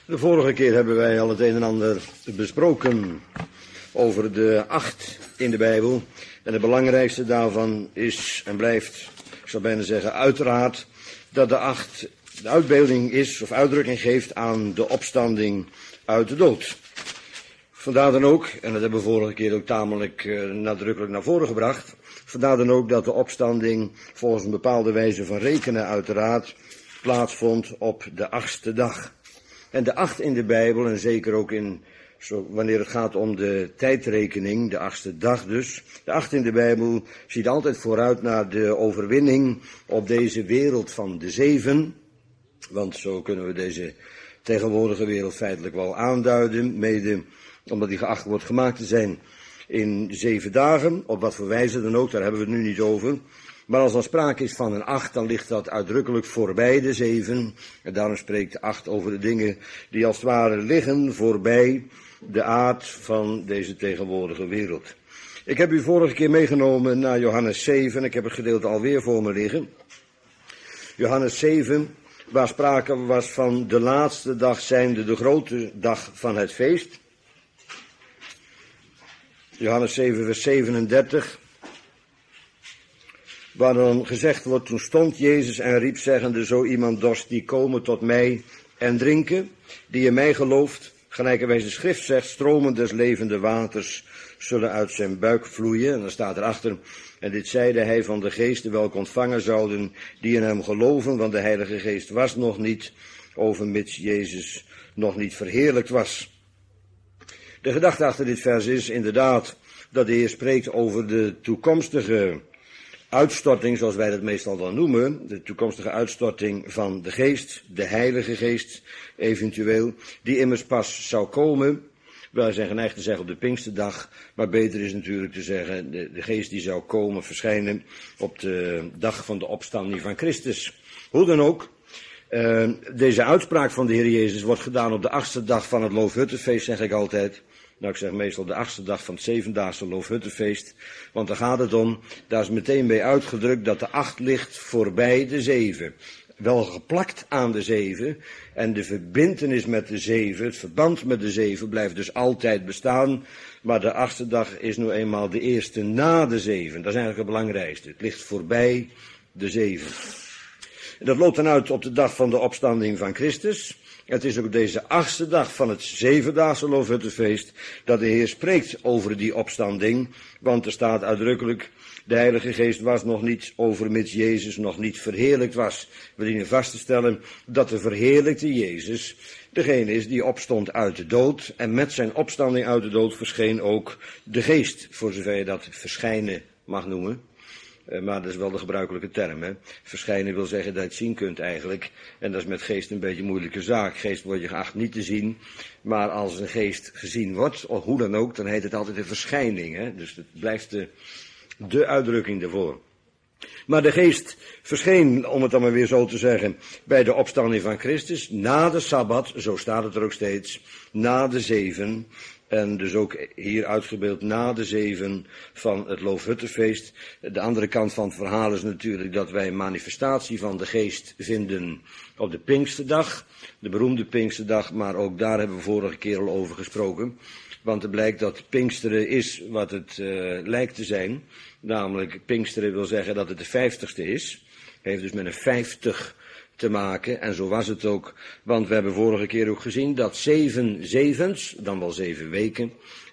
De vorige keer hebben wij al het een en ander besproken over de 8 in de Bijbel. En het belangrijkste daarvan is en blijft, ik zou bijna zeggen, uiteraard dat de 8 de uitbeelding is of uitdrukking geeft aan de opstanding uit de dood. Vandaar dan ook, en dat hebben we vorige keer ook tamelijk nadrukkelijk naar voren gebracht, vandaar dan ook dat de opstanding volgens een bepaalde wijze van rekenen uiteraard plaatsvond op de 8e dag. En de 8 in de Bijbel, en zeker ook wanneer het gaat om de tijdrekening, de 8e dag dus. De 8 in de Bijbel ziet altijd vooruit naar de overwinning op deze wereld van de 7. Want zo kunnen we deze tegenwoordige wereld feitelijk wel aanduiden, mede omdat die geacht wordt gemaakt te zijn in 7 dagen. Op wat voor wijze dan ook, daar hebben we het nu niet over. Maar als er sprake is van een 8, dan ligt dat uitdrukkelijk voorbij de 7. En daarom spreekt de 8 over de dingen die als het ware liggen voorbij de aard van deze tegenwoordige wereld. Ik heb u vorige keer meegenomen naar Johannes 7. Ik heb het gedeelte alweer voor me liggen. Johannes 7, waar sprake was van de laatste dag zijnde de grote dag van het feest. Johannes 7 vers 37. Waar dan gezegd wordt, toen stond Jezus en riep zeggende, zo iemand dorst die komen tot mij en drinken, die in mij gelooft, gelijkerwijs de schrift zegt, stromen des levende waters zullen uit zijn buik vloeien. En dan staat erachter, en dit zeide hij van de geesten welke ontvangen zouden, die in hem geloven, want de Heilige Geest was nog niet, overmits Jezus nog niet verheerlijkt was. De gedachte achter dit vers is inderdaad dat de Heer spreekt over de toekomstige uitstorting, zoals wij dat meestal dan noemen, de toekomstige uitstorting van de Geest, de Heilige Geest eventueel, die immers pas zou komen. Wij zijn geneigd te zeggen op de Pinksterdag, maar beter is natuurlijk te zeggen de Geest die zou komen, verschijnen op de dag van de opstanding van Christus. Hoe dan ook, deze uitspraak van de Heer Jezus wordt gedaan op de 8e dag van het Loofhuttenfeest, zeg ik altijd. Nou, ik zeg meestal de 8e dag van het 7-daagse Loofhuttenfeest, want daar gaat het om, daar is meteen mee uitgedrukt dat de 8 ligt voorbij de 7. Wel geplakt aan de 7, en de verbintenis met de 7, het verband met de 7 blijft dus altijd bestaan, maar de 8e dag is nu eenmaal de eerste na de 7, dat is eigenlijk het belangrijkste, het ligt voorbij de 7. En dat loopt dan uit op de dag van de opstanding van Christus. Het is ook deze 8e dag van het 7-daagse Loofhuttenfeest dat de Heer spreekt over die opstanding, want er staat uitdrukkelijk, de Heilige Geest was nog niet, overmits Jezus nog niet verheerlijkt was. We dienen vast te stellen dat de verheerlijkte Jezus degene is die opstond uit de dood, en met zijn opstanding uit de dood verscheen ook de Geest, voor zover je dat verschijnen mag noemen. Maar dat is wel de gebruikelijke term, hè. Verschijnen wil zeggen dat je het zien kunt eigenlijk. En dat is met geest een beetje een moeilijke zaak. Geest word je geacht niet te zien. Maar als een geest gezien wordt, of hoe dan ook, dan heet het altijd een verschijning, hè. Dus het blijft de uitdrukking daarvoor. Maar de Geest verscheen, om het dan maar weer zo te zeggen, bij de opstanding van Christus, na de Sabbat, zo staat het er ook steeds, na de 7, en dus ook hier uitgebeeld na de 7 van het Loofhuttenfeest. De andere kant van het verhaal is natuurlijk dat wij een manifestatie van de Geest vinden op de Pinksterdag, de beroemde Pinksterdag, maar ook daar hebben we vorige keer al over gesproken. Want het blijkt dat Pinksteren is wat het lijkt te zijn. Namelijk, Pinksteren wil zeggen dat het de 50ste is. Heeft dus met een 50 te maken. En zo was het ook. Want we hebben vorige keer ook gezien dat 7 zevens, dan wel 7 weken,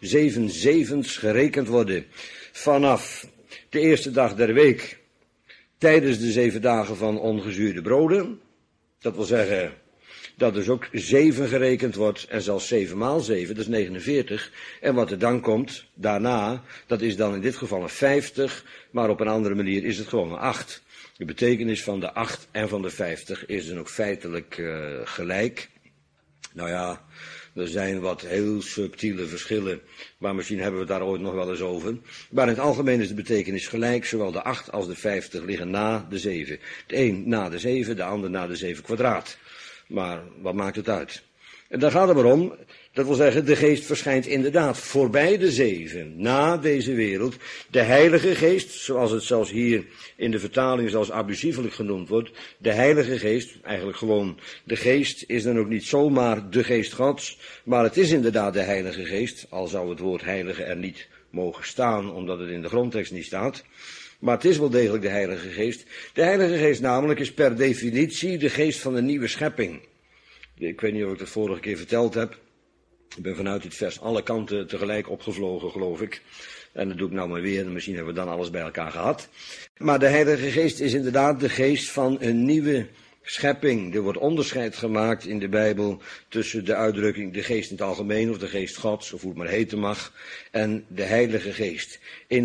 7 zevens gerekend worden vanaf de eerste dag der week. Tijdens de 7 dagen van ongezuurde broden. Dat wil zeggen dat dus ook 7 gerekend wordt, en zelfs 7 maal 7, dat is 49. En wat er dan komt, daarna, dat is dan in dit geval een 50, maar op een andere manier is het gewoon een 8. De betekenis van de 8 en van de 50 is dan ook feitelijk gelijk. Nou ja, er zijn wat heel subtiele verschillen, maar misschien hebben we het daar ooit nog wel eens over. Maar in het algemeen is de betekenis gelijk, zowel de 8 als de 50 liggen na de 7. De een na de 7, de ander na de 7 kwadraat. Maar wat maakt het uit? En daar gaat het maar om. Dat wil zeggen, de geest verschijnt inderdaad voorbij de zeven, na deze wereld. De Heilige Geest, zoals het zelfs hier in de vertaling zelfs abusievelijk genoemd wordt. De Heilige Geest, eigenlijk gewoon de geest, is dan ook niet zomaar de geest Gods. Maar het is inderdaad de Heilige Geest, al zou het woord heilige er niet mogen staan, omdat het in de grondtekst niet staat. Maar het is wel degelijk de Heilige Geest. De Heilige Geest namelijk is per definitie de geest van een nieuwe schepping. Ik weet niet of ik dat vorige keer verteld heb. Ik ben vanuit dit vers alle kanten tegelijk opgevlogen, geloof ik. En dat doe ik nou maar weer. Misschien hebben we dan alles bij elkaar gehad. Maar de Heilige Geest is inderdaad de geest van een nieuwe schepping. Er wordt onderscheid gemaakt in de Bijbel tussen de uitdrukking de geest in het algemeen, of de geest Gods, of hoe het maar heten mag, en de Heilige Geest.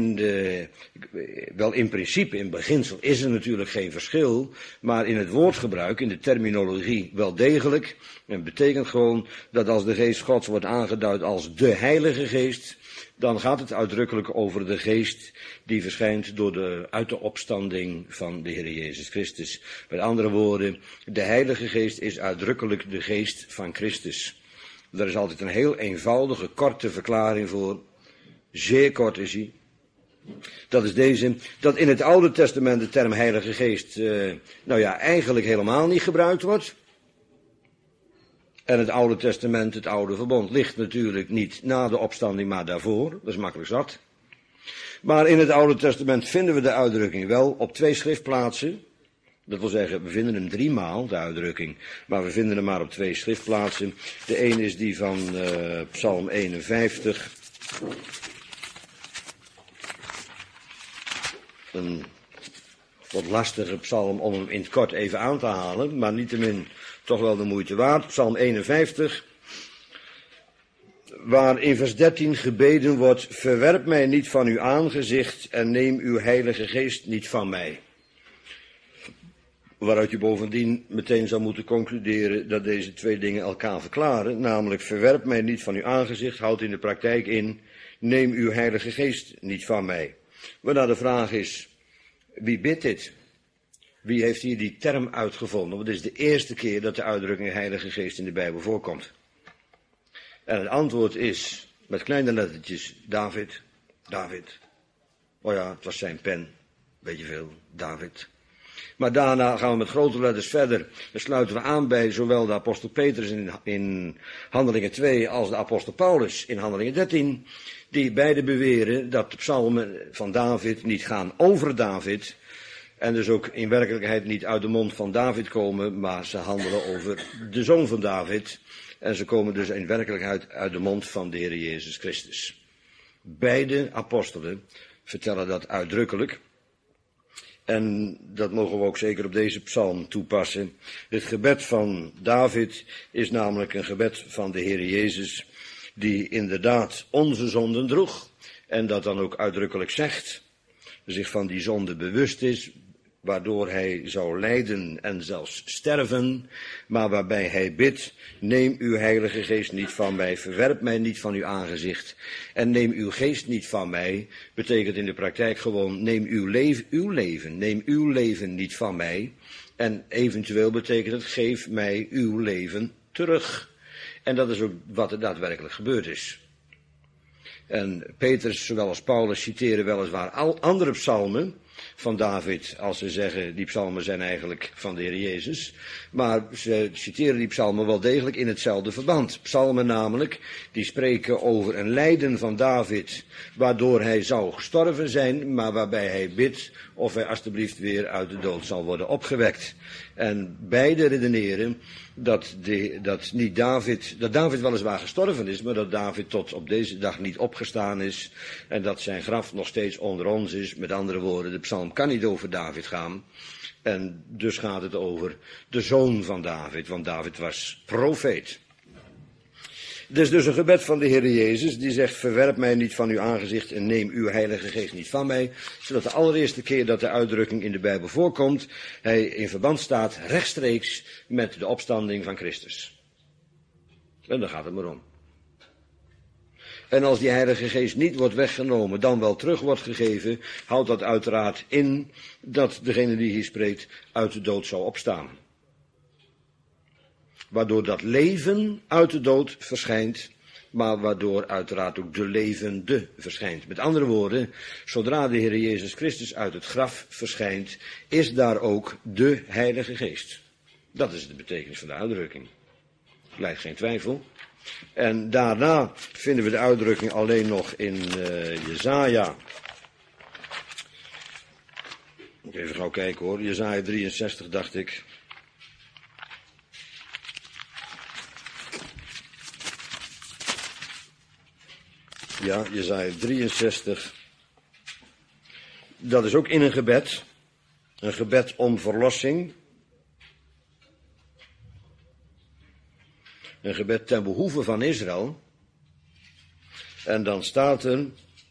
Wel in principe, in beginsel, is er natuurlijk geen verschil, maar in het woordgebruik, in de terminologie wel degelijk. En het betekent gewoon dat als de geest Gods wordt aangeduid als de Heilige Geest, dan gaat het uitdrukkelijk over de geest die verschijnt uit de opstanding van de Heer Jezus Christus. Met andere woorden, de Heilige Geest is uitdrukkelijk de geest van Christus. Daar is altijd een heel eenvoudige, korte verklaring voor. Zeer kort is hij. Dat is deze, dat in het Oude Testament de term Heilige Geest, eigenlijk helemaal niet gebruikt wordt. En het Oude Testament, het Oude Verbond, ligt natuurlijk niet na de opstanding, maar daarvoor. Dat is makkelijk zat. Maar in het Oude Testament vinden we de uitdrukking wel op 2 schriftplaatsen. Dat wil zeggen, we vinden hem 3 maal, de uitdrukking. Maar we vinden hem maar op 2 schriftplaatsen. De een is die van Psalm 51. Een wat lastige psalm om hem in het kort even aan te halen, maar niettemin toch wel de moeite waard. Psalm 51, waar in vers 13 gebeden wordt: verwerp mij niet van uw aangezicht en neem uw Heilige Geest niet van mij. Waaruit je bovendien meteen zou moeten concluderen dat deze 2 dingen elkaar verklaren. Namelijk, verwerp mij niet van uw aangezicht, houdt in de praktijk in: neem uw Heilige Geest niet van mij. Waarna de vraag is, wie bidt dit? Wie heeft hier die term uitgevonden? Want het is de eerste keer dat de uitdrukking Heilige Geest in de Bijbel voorkomt. En het antwoord is, met kleine lettertjes, David. David. Oh ja, het was zijn pen. Beetje veel, David. Maar daarna gaan we met grote letters verder. Dan sluiten we aan bij zowel de apostel Petrus in Handelingen 2 als de apostel Paulus in Handelingen 13. Die beide beweren dat de psalmen van David niet gaan over David. En dus ook in werkelijkheid niet uit de mond van David komen, maar ze handelen over de zoon van David. En ze komen dus in werkelijkheid uit de mond van de Heer Jezus Christus. Beide apostelen vertellen dat uitdrukkelijk. En dat mogen we ook zeker op deze psalm toepassen. Het gebed van David is namelijk een gebed van de Heer Jezus, die inderdaad onze zonden droeg. En dat dan ook uitdrukkelijk zegt, zich van die zonde bewust is, waardoor hij zou lijden en zelfs sterven, maar waarbij hij bidt: neem uw Heilige Geest niet van mij, verwerp mij niet van uw aangezicht en neem uw geest niet van mij, betekent in de praktijk gewoon: neem uw leven niet van mij, en eventueel betekent het: geef mij uw leven terug. En dat is ook wat er daadwerkelijk gebeurd is. En Petrus, zowel als Paulus, citeren weliswaar andere psalmen van David, als ze zeggen die psalmen zijn eigenlijk van de Heer Jezus. Maar ze citeren die psalmen wel degelijk in hetzelfde verband. Psalmen namelijk, die spreken over een lijden van David, waardoor hij zou gestorven zijn, maar waarbij hij bidt of hij alstublieft weer uit de dood zal worden opgewekt. En beide redeneren dat David weliswaar gestorven is, maar dat David tot op deze dag niet opgestaan is en dat zijn graf nog steeds onder ons is. Met andere woorden, de psalm kan niet over David gaan en dus gaat het over de zoon van David, want David was profeet. Het is dus een gebed van de Heer Jezus, die zegt: verwerp mij niet van uw aangezicht en neem uw Heilige Geest niet van mij. Zodat de allereerste keer dat de uitdrukking in de Bijbel voorkomt, hij in verband staat rechtstreeks met de opstanding van Christus. En daar gaat het maar om. En als die Heilige Geest niet wordt weggenomen, dan wel terug wordt gegeven, houdt dat uiteraard in dat degene die hier spreekt uit de dood zou opstaan. waardoor dat leven uit de dood verschijnt, maar waardoor uiteraard ook de levende verschijnt. Met andere woorden, zodra de Heer Jezus Christus uit het graf verschijnt, is daar ook de Heilige Geest. Dat is de betekenis van de uitdrukking. Lijkt geen twijfel. En daarna vinden we de uitdrukking alleen nog in Jesaja. Even gauw kijken hoor, Jesaja 63 dacht ik. Ja, Jesaja 63. Dat is ook in een gebed. Een gebed om verlossing. Een gebed ten behoeve van Israël. En dan staat er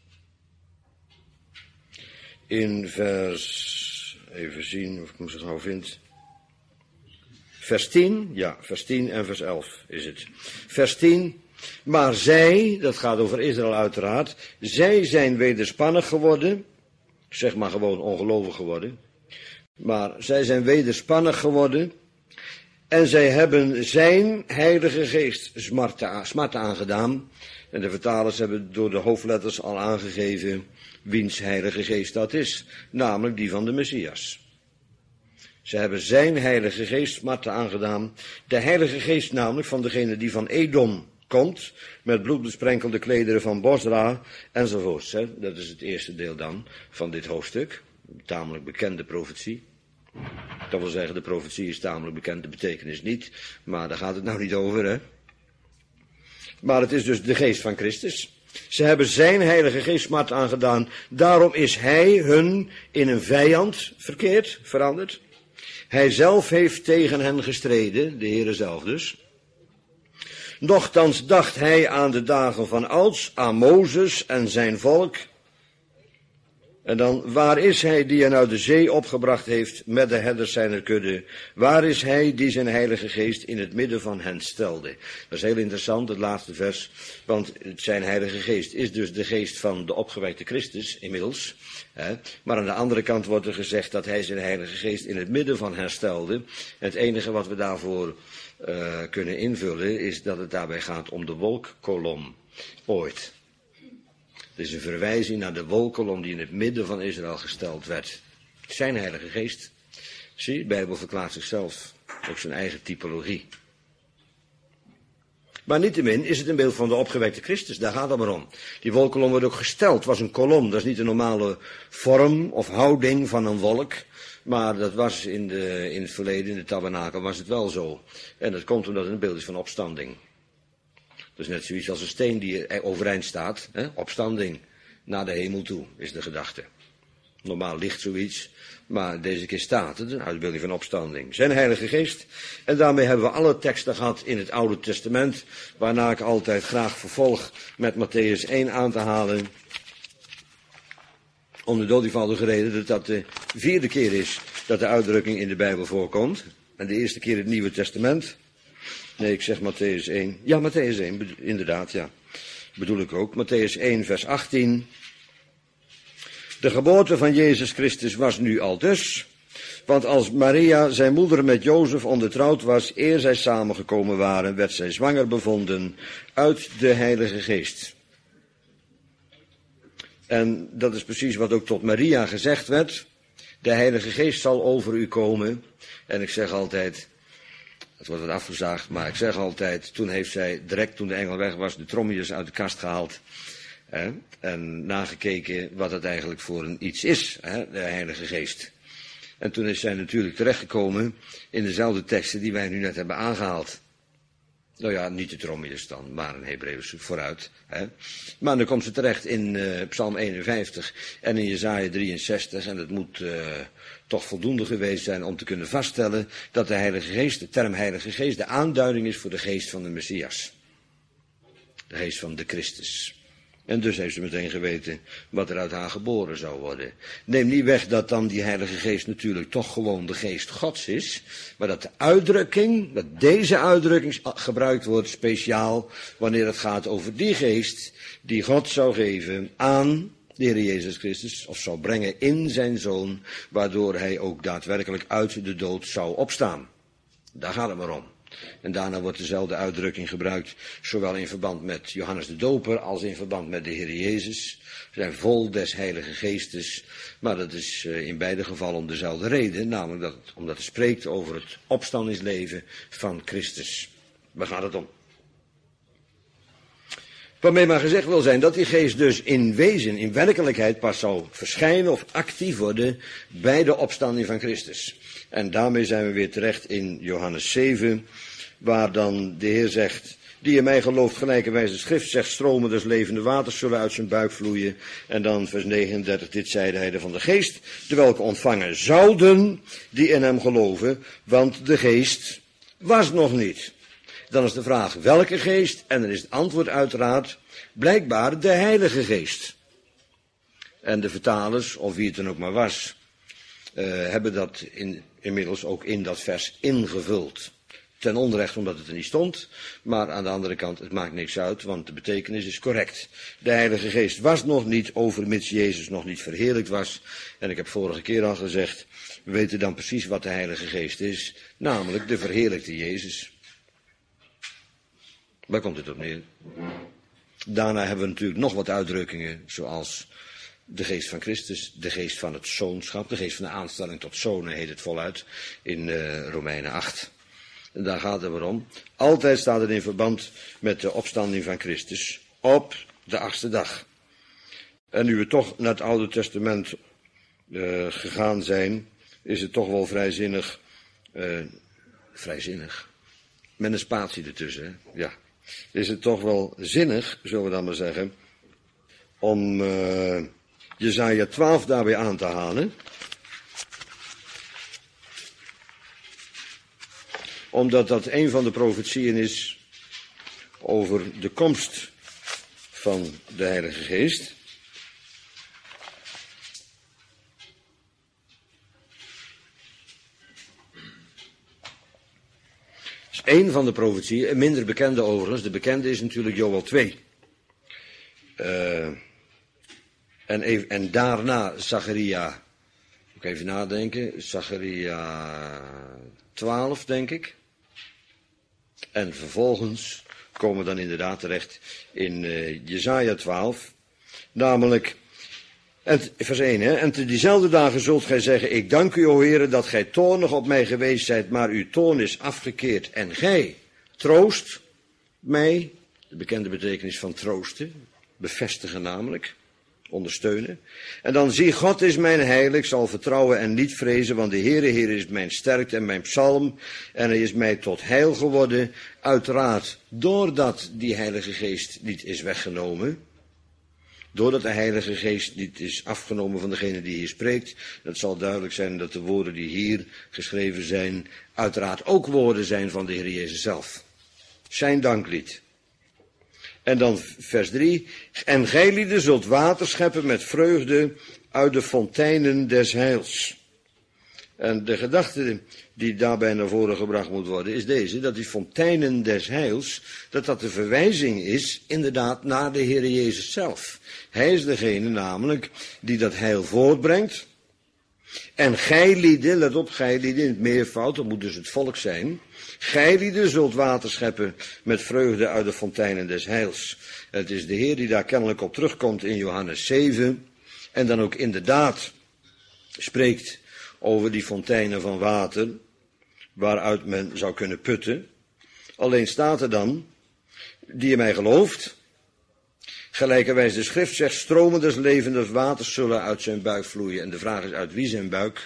in vers, even zien of ik hem zo gauw vind. Vers 10, ja, vers 10 en vers 11 is het. Vers 10, maar zij, dat gaat over Israël uiteraard, zij zijn wederspannig geworden, zeg maar gewoon ongelovig geworden, maar zij zijn wederspannig geworden en zij hebben zijn Heilige Geest smart aangedaan. En de vertalers hebben door de hoofdletters al aangegeven wiens Heilige Geest dat is, namelijk die van de Messias. Ze hebben zijn Heilige Geest smart aangedaan, de Heilige Geest namelijk van degene die van Edom komt, met bloedbesprenkelde klederen van Bosra, enzovoorts. Dat is het eerste deel dan van dit hoofdstuk, een tamelijk bekende profetie. Dat wil zeggen, de profetie is tamelijk bekend, de betekenis niet, maar daar gaat het nou niet over, hè. Maar het is dus de geest van Christus. Ze hebben zijn Heilige Geest smart aangedaan, daarom is hij hun in een vijand veranderd. Hij zelf heeft tegen hen gestreden, de Heere zelf dus. Nochtans dacht hij aan de dagen van ouds, aan Mozes en zijn volk. En dan, waar is hij die hen uit de zee opgebracht heeft met de herders zijner kudde? Waar is hij die zijn Heilige Geest in het midden van hen stelde? Dat is heel interessant, het laatste vers, want zijn Heilige Geest is dus de geest van de opgewekte Christus inmiddels. Maar aan de andere kant wordt er gezegd dat hij zijn Heilige Geest in het midden van hen stelde. Het enige wat we daarvoor kunnen invullen is dat het daarbij gaat om de wolkkolom ooit. Het is een verwijzing naar de wolkkolom die in het midden van Israël gesteld werd. Zijn Heilige Geest. Zie, de Bijbel verklaart zichzelf, ook zijn eigen typologie. Maar niettemin is het een beeld van de opgewekte Christus, daar gaat het maar om. Die wolkkolom wordt ook gesteld, was een kolom, dat is niet een normale vorm of houding van een wolk. Maar dat was in het verleden, in de tabernakel, was het wel zo. En dat komt omdat het een beeld is van opstanding. Dat is net zoiets als een steen die overeind staat. Hè? Opstanding naar de hemel toe, is de gedachte. Normaal ligt zoiets, maar deze keer staat het, een uitbeelding van opstanding. Zijn Heilige Geest. En daarmee hebben we alle teksten gehad in het Oude Testament, waarna ik altijd graag vervolg met Matthäus 1 aan te halen. Om de doodeenvoudige reden dat dat de 4e keer is dat de uitdrukking in de Bijbel voorkomt. En de eerste keer in het Nieuwe Testament. Nee, ik zeg Matthäus 1. Ja, Matthäus 1, inderdaad, ja. Bedoel ik ook. Matthäus 1, vers 18. De geboorte van Jezus Christus was nu al dus. Want als Maria, zijn moeder, met Jozef ondertrouwd was, eer zij samengekomen waren, werd zij zwanger bevonden uit de Heilige Geest. En dat is precies wat ook tot Maria gezegd werd. De Heilige Geest zal over u komen. En ik zeg altijd, het wordt wat afgezaagd, maar ik zeg altijd, toen heeft zij direct toen de engel weg was, de trommeltjes uit de kast gehaald. En nagekeken wat het eigenlijk voor een iets is, de Heilige Geest. En toen is zij natuurlijk terechtgekomen in dezelfde teksten die wij nu net hebben aangehaald. Nou ja, niet de trommeltjes dan, maar een Hebreeuws vooruit. Maar dan komt ze terecht in Psalm 51 en in Jesaja 63. En het moet toch voldoende geweest zijn om te kunnen vaststellen dat de Heilige Geest, de term Heilige Geest, de aanduiding is voor de geest van de Messias. De geest van de Christus. En dus heeft ze meteen geweten wat er uit haar geboren zou worden. Neem niet weg dat dan die Heilige Geest natuurlijk toch gewoon de geest Gods is. Maar dat de uitdrukking, dat deze uitdrukking gebruikt wordt speciaal wanneer het gaat over die geest die God zou geven aan de Heer Jezus Christus. Of zou brengen in zijn Zoon, waardoor hij ook daadwerkelijk uit de dood zou opstaan. Daar gaat het maar om. En daarna wordt dezelfde uitdrukking gebruikt, zowel in verband met Johannes de Doper als in verband met de Heer Jezus. Ze zijn vol des Heilige Geestes, maar dat is in beide gevallen om dezelfde reden, namelijk omdat het spreekt over het opstandingsleven van Christus. Waar gaat het om? Waarmee maar gezegd wil zijn dat die geest dus in wezen, in werkelijkheid pas zou verschijnen of actief worden bij de opstanding van Christus. En daarmee zijn we weer terecht in Johannes 7, waar dan de Heer zegt, die in mij gelooft, gelijkerwijs de schrift zegt, stromen des levende waters zullen uit zijn buik vloeien. En dan vers 39, dit zeide hij van de geest, de welke ontvangen zouden die in hem geloven, want de geest was nog niet. Dan is de vraag, welke geest? En dan is het antwoord uiteraard, blijkbaar de Heilige Geest. En de vertalers, of wie het dan ook maar was, hebben dat inmiddels ook in dat vers ingevuld. Ten onrecht omdat het er niet stond, maar aan de andere kant, het maakt niks uit, want de betekenis is correct. De Heilige Geest was nog niet, overmits Jezus nog niet verheerlijkt was. En ik heb vorige keer al gezegd, we weten dan precies wat de Heilige Geest is, namelijk de verheerlijkte Jezus. Waar komt het op neer? Daarna hebben we natuurlijk nog wat uitdrukkingen, zoals de geest van Christus, de geest van het zoonschap, de geest van de aanstelling tot zonen heet het voluit in Romeinen 8. En daar gaat het weer om. Altijd staat het in verband met de opstanding van Christus op de 8e dag. En nu we toch naar het Oude Testament gegaan zijn, is het toch wel vrijzinnig, met een spatie ertussen, hè? Ja. Is het toch wel zinnig, zullen we dan maar zeggen, om Jesaja 12 daarbij aan te halen. Omdat dat een van de profetieën is over de komst van de Heilige Geest. Dat is één van de profetieën, een minder bekende overigens. De bekende is natuurlijk Joël 2. En daarna Zacharia, moet ik even nadenken, Zacharia 12 denk ik. En vervolgens komen we dan inderdaad terecht in Jesaja 12. Namelijk, vers 1, hè, en te diezelfde dagen zult gij zeggen, ik dank u, o Heere, dat gij toornig op mij geweest zijt, maar uw toorn is afgekeerd. En gij troost mij, de bekende betekenis van troosten, bevestigen namelijk, ondersteunen. En dan zie, God is mijn heil, ik zal vertrouwen en niet vrezen, want de Heere is mijn sterkte en mijn psalm, en hij is mij tot heil geworden, uiteraard, doordat die Heilige Geest niet is weggenomen, doordat de Heilige Geest niet is afgenomen van degene die hier spreekt. Het zal duidelijk zijn dat de woorden die hier geschreven zijn, uiteraard ook woorden zijn van de Heer Jezus zelf. Zijn danklied. En dan vers 3. En gijlieden zult water scheppen met vreugde uit de fonteinen des heils. En de gedachte die daarbij naar voren gebracht moet worden is deze, dat die fonteinen des heils, dat de verwijzing is inderdaad naar de Heer Jezus zelf. Hij is degene namelijk die dat heil voortbrengt. En gijlieden, let op, gijlieden in het meervoud, dat moet dus het volk zijn. Gijlieden zult water scheppen met vreugde uit de fonteinen des heils. Het is de Heer die daar kennelijk op terugkomt in Johannes 7. En dan ook inderdaad spreekt over die fonteinen van water, waaruit men zou kunnen putten. Alleen staat er dan, die in mij gelooft, gelijkerwijs de schrift zegt, stromen des levende waters zullen uit zijn buik vloeien. En de vraag is, uit wie zijn buik?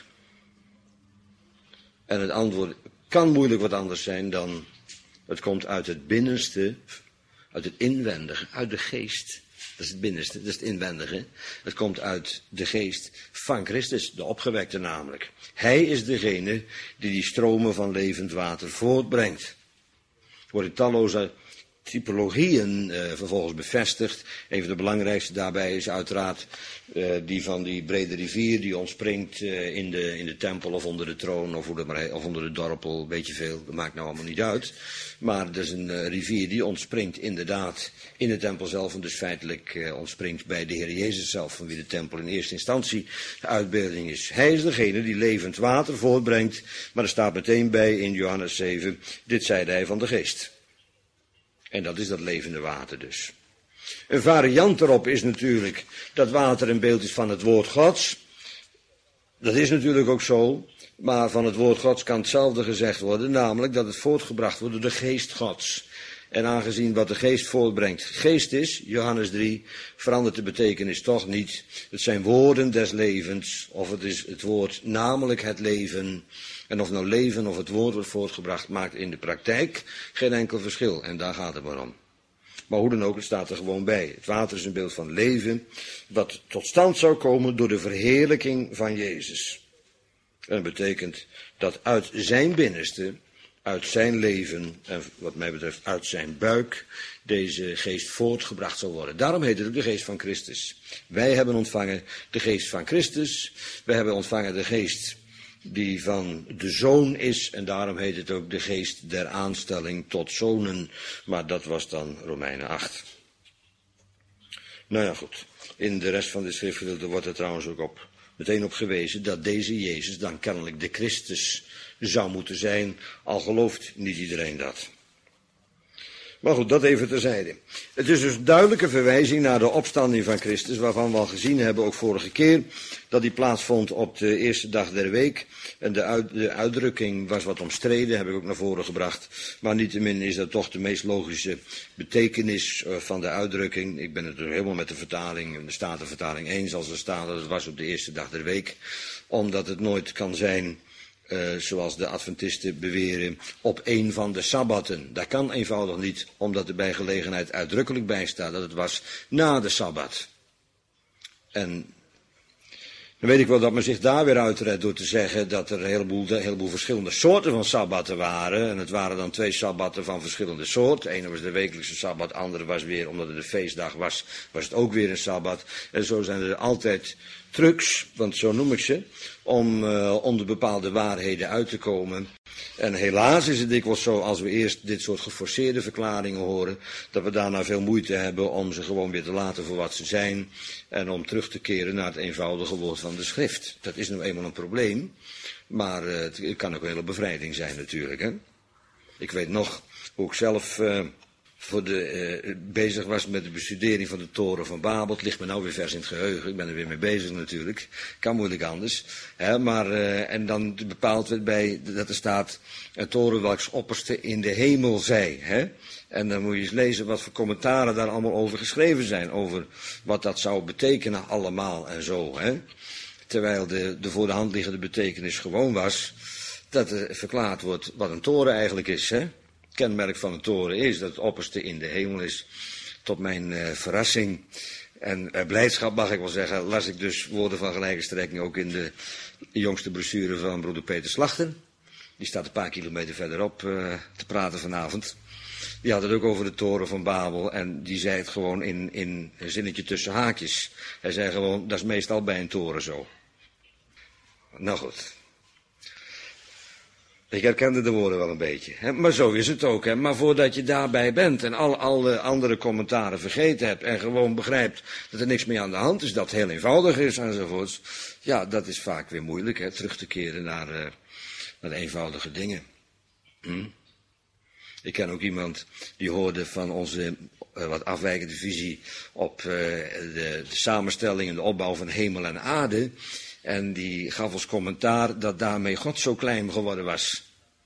En het antwoord kan moeilijk wat anders zijn dan, het komt uit het binnenste, uit het inwendige, uit de geest. Dat is het binnenste, dat is het inwendige. Het komt uit de geest van Christus, de opgewekte namelijk. Hij is degene die stromen van levend water voortbrengt. Er wordt in talloze typologieën vervolgens bevestigd. Een van de belangrijkste daarbij is uiteraard die van die brede rivier die ontspringt in de tempel of onder de troon of onder de dorpel, weet je veel, dat maakt nou allemaal niet uit. Maar het is een rivier die ontspringt inderdaad in de tempel zelf en dus feitelijk ontspringt bij de Heer Jezus zelf, van wie de tempel in eerste instantie de uitbeelding is. Hij is degene die levend water voortbrengt, maar er staat meteen bij in Johannes 7, dit zeide hij van de geest. En dat is dat levende water dus. Een variant erop is natuurlijk dat water een beeld is van het woord Gods. Dat is natuurlijk ook zo, maar van het woord Gods kan hetzelfde gezegd worden, namelijk dat het voortgebracht wordt door de geest Gods. En aangezien wat de geest voortbrengt geest is, Johannes 3, verandert de betekenis toch niet. Het zijn woorden des levens, of het is het woord namelijk het leven. En of nou leven of het woord wordt voortgebracht, maakt in de praktijk geen enkel verschil. En daar gaat het maar om. Maar hoe dan ook, het staat er gewoon bij. Het water is een beeld van leven, wat tot stand zou komen door de verheerlijking van Jezus. En dat betekent dat uit zijn binnenste, uit zijn leven, en wat mij betreft uit zijn buik, deze geest voortgebracht zal worden. Daarom heet het ook de geest van Christus. Wij hebben ontvangen de geest van Christus, wij hebben ontvangen de geest die van de zoon is, en daarom heet het ook de geest der aanstelling tot zonen, maar dat was dan Romeinen 8. Nou ja, goed. In de rest van dit schriftgedeelte wordt er trouwens ook meteen op gewezen dat deze Jezus dan kennelijk de Christus zou moeten zijn, al gelooft niet iedereen dat. Maar goed, dat even terzijde. Het is dus duidelijke verwijzing naar de opstanding van Christus, waarvan we al gezien hebben, ook vorige keer, dat die plaatsvond op de eerste dag der week. En de uitdrukking was wat omstreden, heb ik ook naar voren gebracht. Maar niettemin is dat toch de meest logische betekenis van de uitdrukking. Ik ben het er helemaal met de vertaling, de Statenvertaling eens, als er staat dat het was op de eerste dag der week. Omdat het nooit kan zijn, zoals de Adventisten beweren, op een van de sabbatten. Dat kan eenvoudig niet, omdat er bij gelegenheid uitdrukkelijk bij staat dat het was na de sabbat. En dan weet ik wel dat men zich daar weer uitredt door te zeggen dat er een heleboel verschillende soorten van sabbatten waren. En het waren dan 2 sabbatten van verschillende soorten. De ene was de wekelijkse sabbat, de andere was weer, omdat het een feestdag was, was het ook weer een sabbat. En zo zijn er altijd trucs, want zo noem ik ze, om onder bepaalde waarheden uit te komen. En helaas is het dikwijls zo, als we eerst dit soort geforceerde verklaringen horen, dat we daarna veel moeite hebben om ze gewoon weer te laten voor wat ze zijn en om terug te keren naar het eenvoudige woord van de schrift. Dat is nou eenmaal een probleem, maar het kan ook een hele bevrijding zijn natuurlijk. Hè? Ik weet nog hoe ik zelf bezig was met de bestudering van de toren van Babel. Het ligt me nou weer vers in het geheugen. Ik ben er weer mee bezig natuurlijk. Kan moeilijk anders. Maar, en dan bepaald werd bij dat er staat een toren welks opperste in de hemel zij. En dan moet je eens lezen wat voor commentaren daar allemaal over geschreven zijn. Over wat dat zou betekenen allemaal en zo. Terwijl de voor de hand liggende betekenis gewoon was dat er verklaard wordt wat een toren eigenlijk is. Het kenmerk van een toren is dat het opperste in de hemel is. Tot mijn verrassing en blijdschap, mag ik wel zeggen, las ik dus woorden van gelijke strekking ook in de jongste brochure van broeder Peter Slachter. Die staat een paar kilometer verderop te praten vanavond. Die had het ook over de toren van Babel en die zei het gewoon in een zinnetje tussen haakjes. Hij zei gewoon, dat is meestal bij een toren zo. Nou goed. Ik herkende de woorden wel een beetje. Maar zo is het ook. Maar voordat je daarbij bent en alle andere commentaren vergeten hebt en gewoon begrijpt dat er niks meer aan de hand is, dat het heel eenvoudig is enzovoorts. Ja, dat is vaak weer moeilijk, terug te keren naar de eenvoudige dingen. Ik ken ook iemand die hoorde van onze wat afwijkende visie op de samenstelling en de opbouw van hemel en aarde. En die gaf als commentaar dat daarmee God zo klein geworden was.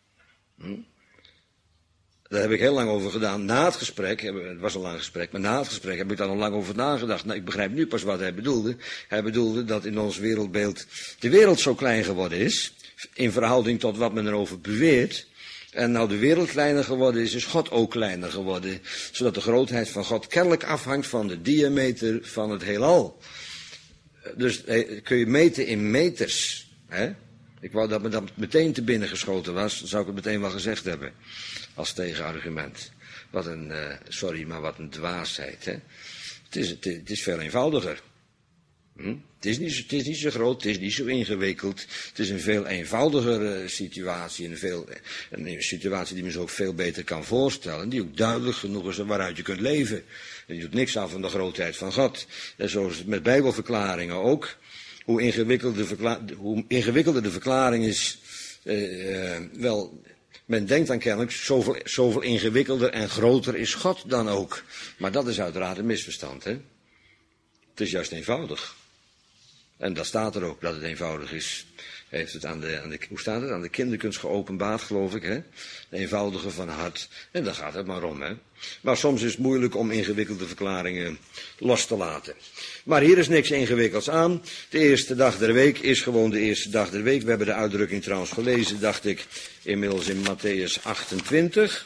Daar heb ik heel lang over gedaan. Na het gesprek, het was een lang gesprek, maar na het gesprek heb ik daar nog lang over nagedacht. Nou, ik begrijp nu pas wat hij bedoelde. Hij bedoelde dat in ons wereldbeeld de wereld zo klein geworden is, in verhouding tot wat men erover beweert. En nou de wereld kleiner geworden is God ook kleiner geworden. Zodat de grootheid van God kennelijk afhangt van de diameter van het heelal. Dus kun je meten in meters. Ik wou dat me dat meteen te binnen geschoten was, dan zou ik het meteen wel gezegd hebben. Als tegenargument. Wat een dwaasheid, hè. Het is veel eenvoudiger. Het is niet zo groot, het is niet zo ingewikkeld. Het is een veel eenvoudigere situatie. Een situatie die men zich ook veel beter kan voorstellen. Die ook duidelijk genoeg is waaruit je kunt leven. En die doet niks af van de grootheid van God. En zo is het met bijbelverklaringen ook. Hoe ingewikkelder de verklaring is, men denkt dan kennelijk, zoveel ingewikkelder en groter is God dan ook. Maar dat is uiteraard een misverstand, hè. Het is juist eenvoudig. En dat staat er ook, dat het eenvoudig is. Heeft het hoe staat het? Aan de kinderkunst geopenbaard, geloof ik, hè? De eenvoudige van hart. En daar gaat het maar om, hè. Maar soms is het moeilijk om ingewikkelde verklaringen los te laten. Maar hier is niks ingewikkelds aan. De eerste dag der week is gewoon de eerste dag der week. We hebben de uitdrukking trouwens gelezen, dacht ik, inmiddels in Mattheüs 28.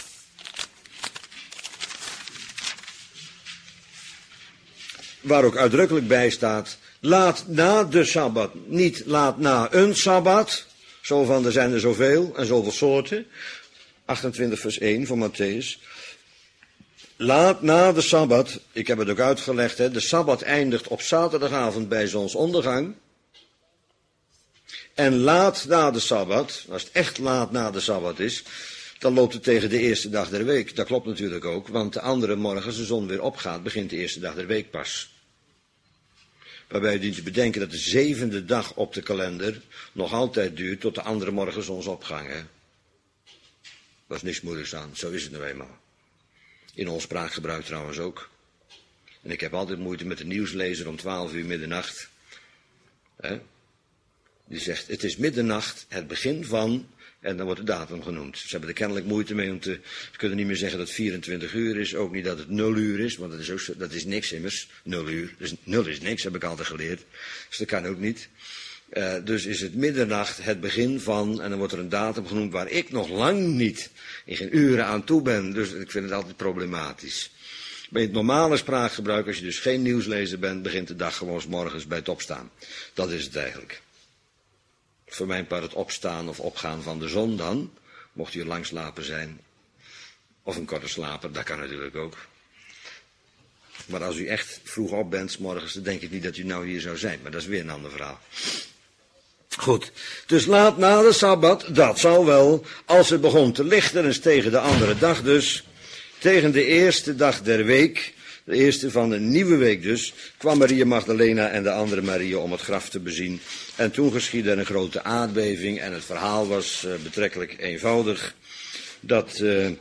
Waar ook uitdrukkelijk bij staat, laat na de Sabbat, niet laat na een Sabbat, zo van er zijn er zoveel en zoveel soorten. 28 vers 1 van Matthäus. Laat na de Sabbat, ik heb het ook uitgelegd, hè, de Sabbat eindigt op zaterdagavond bij zonsondergang. En laat na de Sabbat, als het echt laat na de Sabbat is, dan loopt het tegen de eerste dag der week. Dat klopt natuurlijk ook, want de andere morgen, als de zon weer opgaat, begint de eerste dag der week pas. Waarbij je dient te bedenken dat de 7e dag op de kalender nog altijd duurt tot de andere morgen zonsopgang. Hè? Dat is niks moeilijks aan, zo is het nou eenmaal. In ons spraakgebruik trouwens ook. En ik heb altijd moeite met de nieuwslezer om 12 uur middernacht. Hè? Die zegt, het is middernacht, het begin van, en dan wordt de datum genoemd. Ze hebben er kennelijk moeite mee ze kunnen niet meer zeggen dat het 24 uur is, ook niet dat het 0 uur is, want dat is niks immers, 0 uur. Dus 0 is niks, heb ik altijd geleerd. Dus dat kan ook niet. Dus is het middernacht het begin van, en dan wordt er een datum genoemd waar ik nog lang niet in geen uren aan toe ben. Dus ik vind het altijd problematisch. Bij het normale spraakgebruik, als je dus geen nieuwslezer bent, begint de dag gewoon 's morgens bij het opstaan. Dat is het eigenlijk. Voor mijn part het opstaan of opgaan van de zon dan, mocht u een langslaper zijn, of een korte slaper, dat kan natuurlijk ook. Maar als u echt vroeg op bent 's morgens, dan denk ik niet dat u nou hier zou zijn, maar dat is weer een ander verhaal. Goed, dus laat na de Sabbat, dat zal wel, als het begon te lichten, en tegen de andere dag dus, tegen de eerste dag der week, de eerste van de nieuwe week dus, kwam Maria Magdalena en de andere Maria om het graf te bezien. En toen geschiedde er een grote aardbeving en het verhaal was betrekkelijk eenvoudig. Dat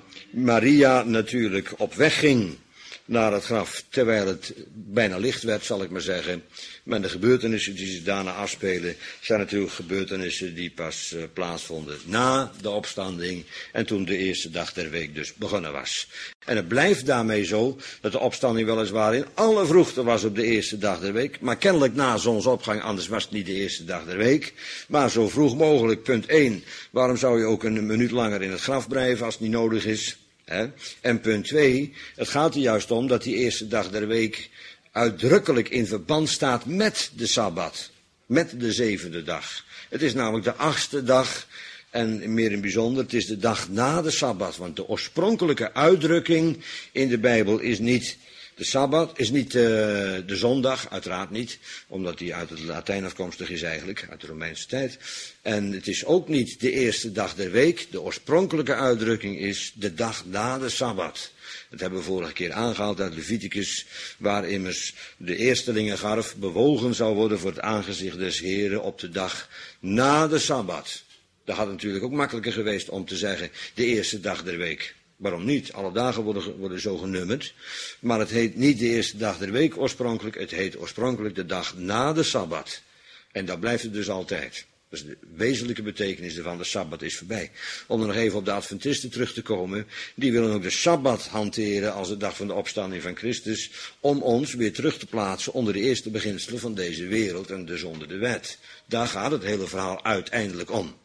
Maria natuurlijk op weg ging naar het graf, terwijl het bijna licht werd, zal ik maar zeggen. Maar de gebeurtenissen die zich daarna afspelen, zijn natuurlijk gebeurtenissen die pas plaatsvonden na de opstanding en toen de eerste dag der week dus begonnen was. En het blijft daarmee zo dat de opstanding weliswaar in alle vroegte was op de eerste dag der week, maar kennelijk na zonsopgang, anders was het niet de eerste dag der week, maar zo vroeg mogelijk, punt 1. Waarom zou je ook een minuut langer in het graf blijven als het niet nodig is? Hè? En punt 2, het gaat er juist om dat die eerste dag der week uitdrukkelijk in verband staat met de Sabbat, met de 7e dag. Het is namelijk de 8e dag en meer in bijzonder, het is de dag na de Sabbat, want de oorspronkelijke uitdrukking in de Bijbel is niet de Sabbat, is niet de zondag, uiteraard niet, omdat die uit het Latijn afkomstig is eigenlijk, uit de Romeinse tijd. En het is ook niet de eerste dag der week, de oorspronkelijke uitdrukking is de dag na de Sabbat. Dat hebben we vorige keer aangehaald uit Leviticus, waar immers de eerstelingengarf bewogen zou worden voor het aangezicht des Heren op de dag na de Sabbat. Dat had natuurlijk ook makkelijker geweest om te zeggen de eerste dag der week. Waarom niet? Alle dagen worden zo genummerd. Maar het heet niet de eerste dag der week oorspronkelijk, het heet oorspronkelijk de dag na de Sabbat. En dat blijft het dus altijd. Dus de wezenlijke betekenis ervan, de Sabbat is voorbij. Om er nog even op de Adventisten terug te komen, die willen ook de Sabbat hanteren als de dag van de opstanding van Christus, om ons weer terug te plaatsen onder de eerste beginselen van deze wereld en dus onder de wet. Daar gaat het hele verhaal uiteindelijk om.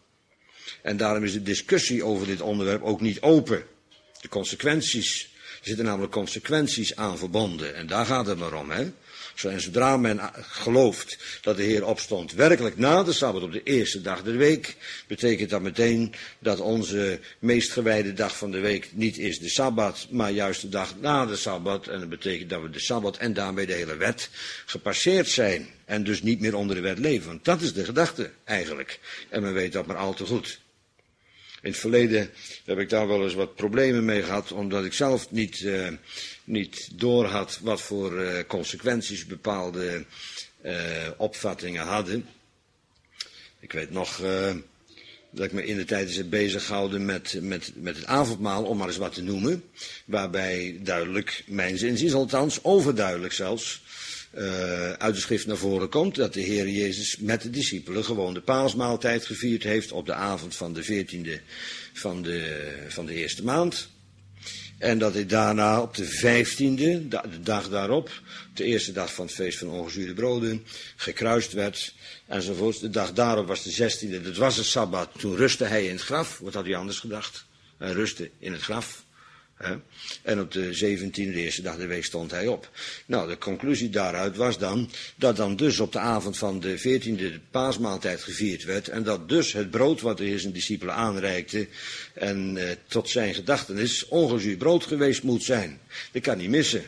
En daarom is de discussie over dit onderwerp ook niet open. De consequenties, er zitten namelijk consequenties aan verbonden en daar gaat het maar om, hè. En zodra men gelooft dat de Heer opstond werkelijk na de Sabbat op de eerste dag der week, betekent dat meteen dat onze meest gewijde dag van de week niet is de Sabbat, maar juist de dag na de Sabbat. En dat betekent dat we de Sabbat en daarmee de hele wet gepasseerd zijn. En dus niet meer onder de wet leven. Want dat is de gedachte eigenlijk. En men weet dat maar al te goed. In het verleden heb ik daar wel eens wat problemen mee gehad, omdat ik zelf niet doorhad wat voor consequenties bepaalde opvattingen hadden. Ik weet nog dat ik me in de tijd is bezig gehouden met het avondmaal, om maar eens wat te noemen, waarbij duidelijk, mijns inziens althans, overduidelijk zelfs, uit de schrift naar voren komt dat de Heer Jezus met de discipelen gewoon de paasmaaltijd gevierd heeft op de avond van de 14e van de eerste maand. En dat hij daarna op de 15e, de dag daarop, de eerste dag van het feest van ongezuurde broden, gekruist werd enzovoorts. De dag daarop was de 16e, dat was de Sabbat. Toen rustte hij in het graf. Wat had hij anders gedacht? Hij rustte in het graf. En op de 17e, de eerste dag der week, stond hij op. Nou, de conclusie daaruit was dan dat dan dus op de avond van de 14e de paasmaaltijd gevierd werd. En dat dus het brood wat de Heer zijn discipelen aanreikte en tot zijn gedachtenis ongezuurd brood geweest moet zijn. Dat kan niet missen.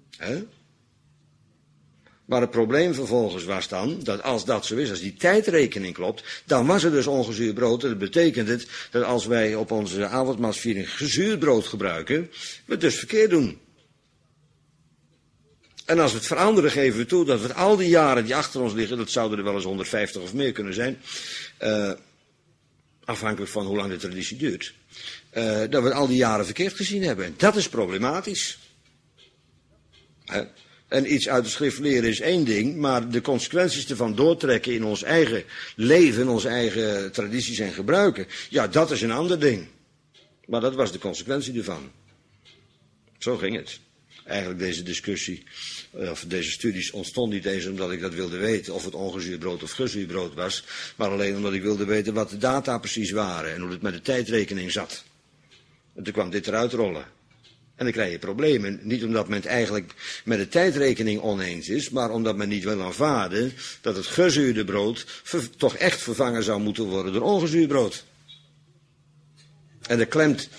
Maar het probleem vervolgens was dan, dat als dat zo is, als die tijdrekening klopt, dan was er dus ongezuurd brood. En dat betekent het dat als wij op onze avondmaalsviering gezuurd brood gebruiken, we het dus verkeerd doen. En als we het veranderen, geven we toe dat we het al die jaren die achter ons liggen, dat zouden er wel eens 150 of meer kunnen zijn, afhankelijk van hoe lang de traditie duurt, dat we het al die jaren verkeerd gezien hebben. En dat is problematisch. En iets uit de schrift leren is één ding, maar de consequenties ervan doortrekken in ons eigen leven, onze eigen tradities en gebruiken, ja, dat is een ander ding. Maar dat was de consequentie ervan. Zo ging het. Eigenlijk deze discussie, of deze studies ontstond niet eens omdat ik dat wilde weten, of het ongezuurd brood of gezuurd brood was, maar alleen omdat ik wilde weten wat de data precies waren en hoe het met de tijdrekening zat. En toen kwam dit eruit rollen. En dan krijg je problemen, niet omdat men het eigenlijk met de tijdrekening oneens is, maar omdat men niet wil aanvaarden dat het gezuurde brood toch echt vervangen zou moeten worden door ongezuurd brood. En de klemt,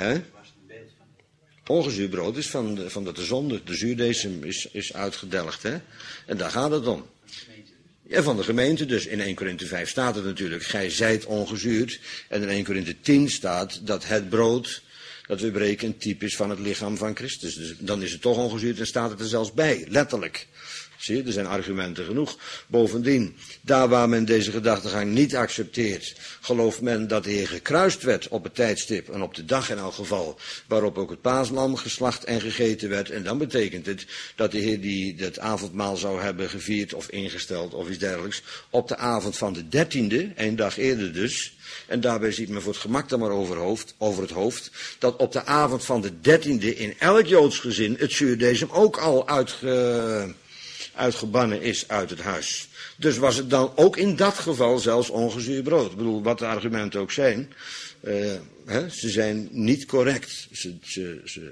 ongezuurd brood is van dat de zonde, de zuurdesem is uitgedelgd, en daar gaat het om. Ja, van de gemeente dus. In 1 Korinthe 5 staat het natuurlijk, gij zijt ongezuurd. En in 1 Korinthe 10 staat dat het brood dat we breken een type is van het lichaam van Christus. Dus dan is het toch ongezuurd en staat het er zelfs bij, letterlijk. Zie je, er zijn argumenten genoeg. Bovendien, daar waar men deze gedachtegang niet accepteert, gelooft men dat de Heer gekruist werd op het tijdstip en op de dag in elk geval, waarop ook het paaslam geslacht en gegeten werd. En dan betekent het dat de Heer die het avondmaal zou hebben gevierd of ingesteld of iets dergelijks, op de avond van de 13e, een dag eerder dus. En daarbij ziet men voor het gemak dan maar over het hoofd, dat op de avond van de 13e in elk Joods gezin het zuurdesem ook al uitgebannen is uit het huis. Dus was het dan ook in dat geval zelfs ongezuurd brood. Ik bedoel, wat de argumenten ook zijn, ze zijn niet correct. Ze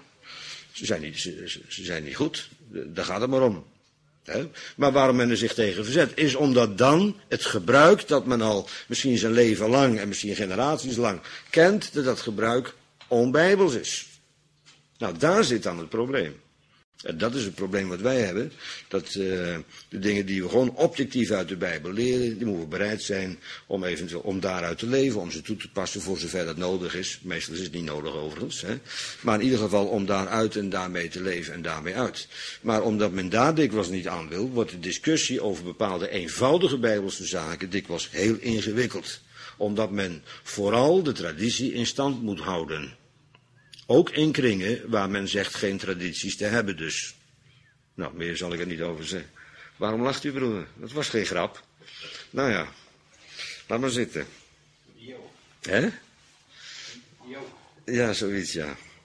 zijn niet goed. Daar gaat het maar om. Maar waarom men er zich tegen verzet, is omdat dan het gebruik dat men al misschien zijn leven lang en misschien generaties lang kent, dat gebruik onbijbels is. Nou, daar zit dan het probleem. En dat is het probleem wat wij hebben, dat de dingen die we gewoon objectief uit de Bijbel leren, die moeten we bereid zijn om eventueel om daaruit te leven, om ze toe te passen voor zover dat nodig is. Meestal is het niet nodig overigens, maar in ieder geval om daaruit en daarmee te leven en daarmee uit. Maar omdat men daar dikwijls niet aan wil, wordt de discussie over bepaalde eenvoudige Bijbelse zaken dikwijls heel ingewikkeld. Omdat men vooral de traditie in stand moet houden. Ook in kringen waar men zegt geen tradities te hebben dus. Nou, meer zal ik er niet over zeggen. Waarom lacht u, broeder? Dat was geen grap. Nou ja, laat maar zitten. Hè? Ja, zoiets, ja.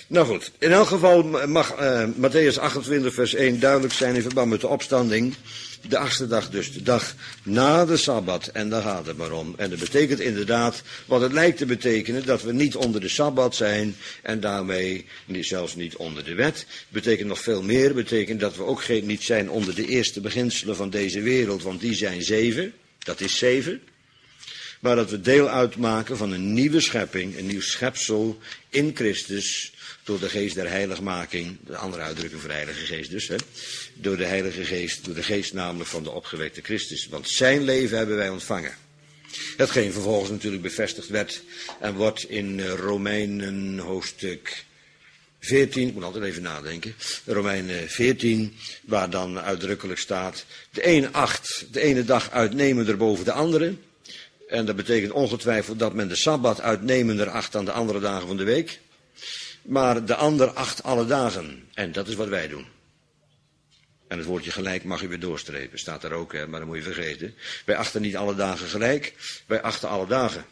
Nou goed, in elk geval mag Mattheüs 28 vers 1 duidelijk zijn in verband met de opstanding. De 8e dag dus, de dag na de Sabbat. En daar gaat het maar om. En dat betekent inderdaad, wat het lijkt te betekenen, dat we niet onder de Sabbat zijn en daarmee zelfs niet onder de wet. Betekent nog veel meer, betekent dat we ook niet zijn onder de eerste beginselen van deze wereld, want die zijn 7, dat is 7. Maar dat we deel uitmaken van een nieuwe schepping, een nieuw schepsel in Christus, door de geest der heiligmaking, de andere uitdrukking voor de Heilige Geest dus, door de Heilige Geest, door de geest namelijk van de opgewekte Christus. Want zijn leven hebben wij ontvangen. Hetgeen vervolgens natuurlijk bevestigd werd en wordt in Romeinen hoofdstuk 14, ik moet altijd even nadenken, Romeinen 14, waar dan uitdrukkelijk staat, de ene dag uitnemender boven de andere. En dat betekent ongetwijfeld dat men de Sabbat uitnemender acht dan de andere dagen van de week. Maar de ander acht alle dagen. En dat is wat wij doen. En het woordje gelijk mag je weer doorstrepen. Staat daar ook, hè, maar dat moet je vergeten. Wij achten niet alle dagen gelijk. Wij achten alle dagen.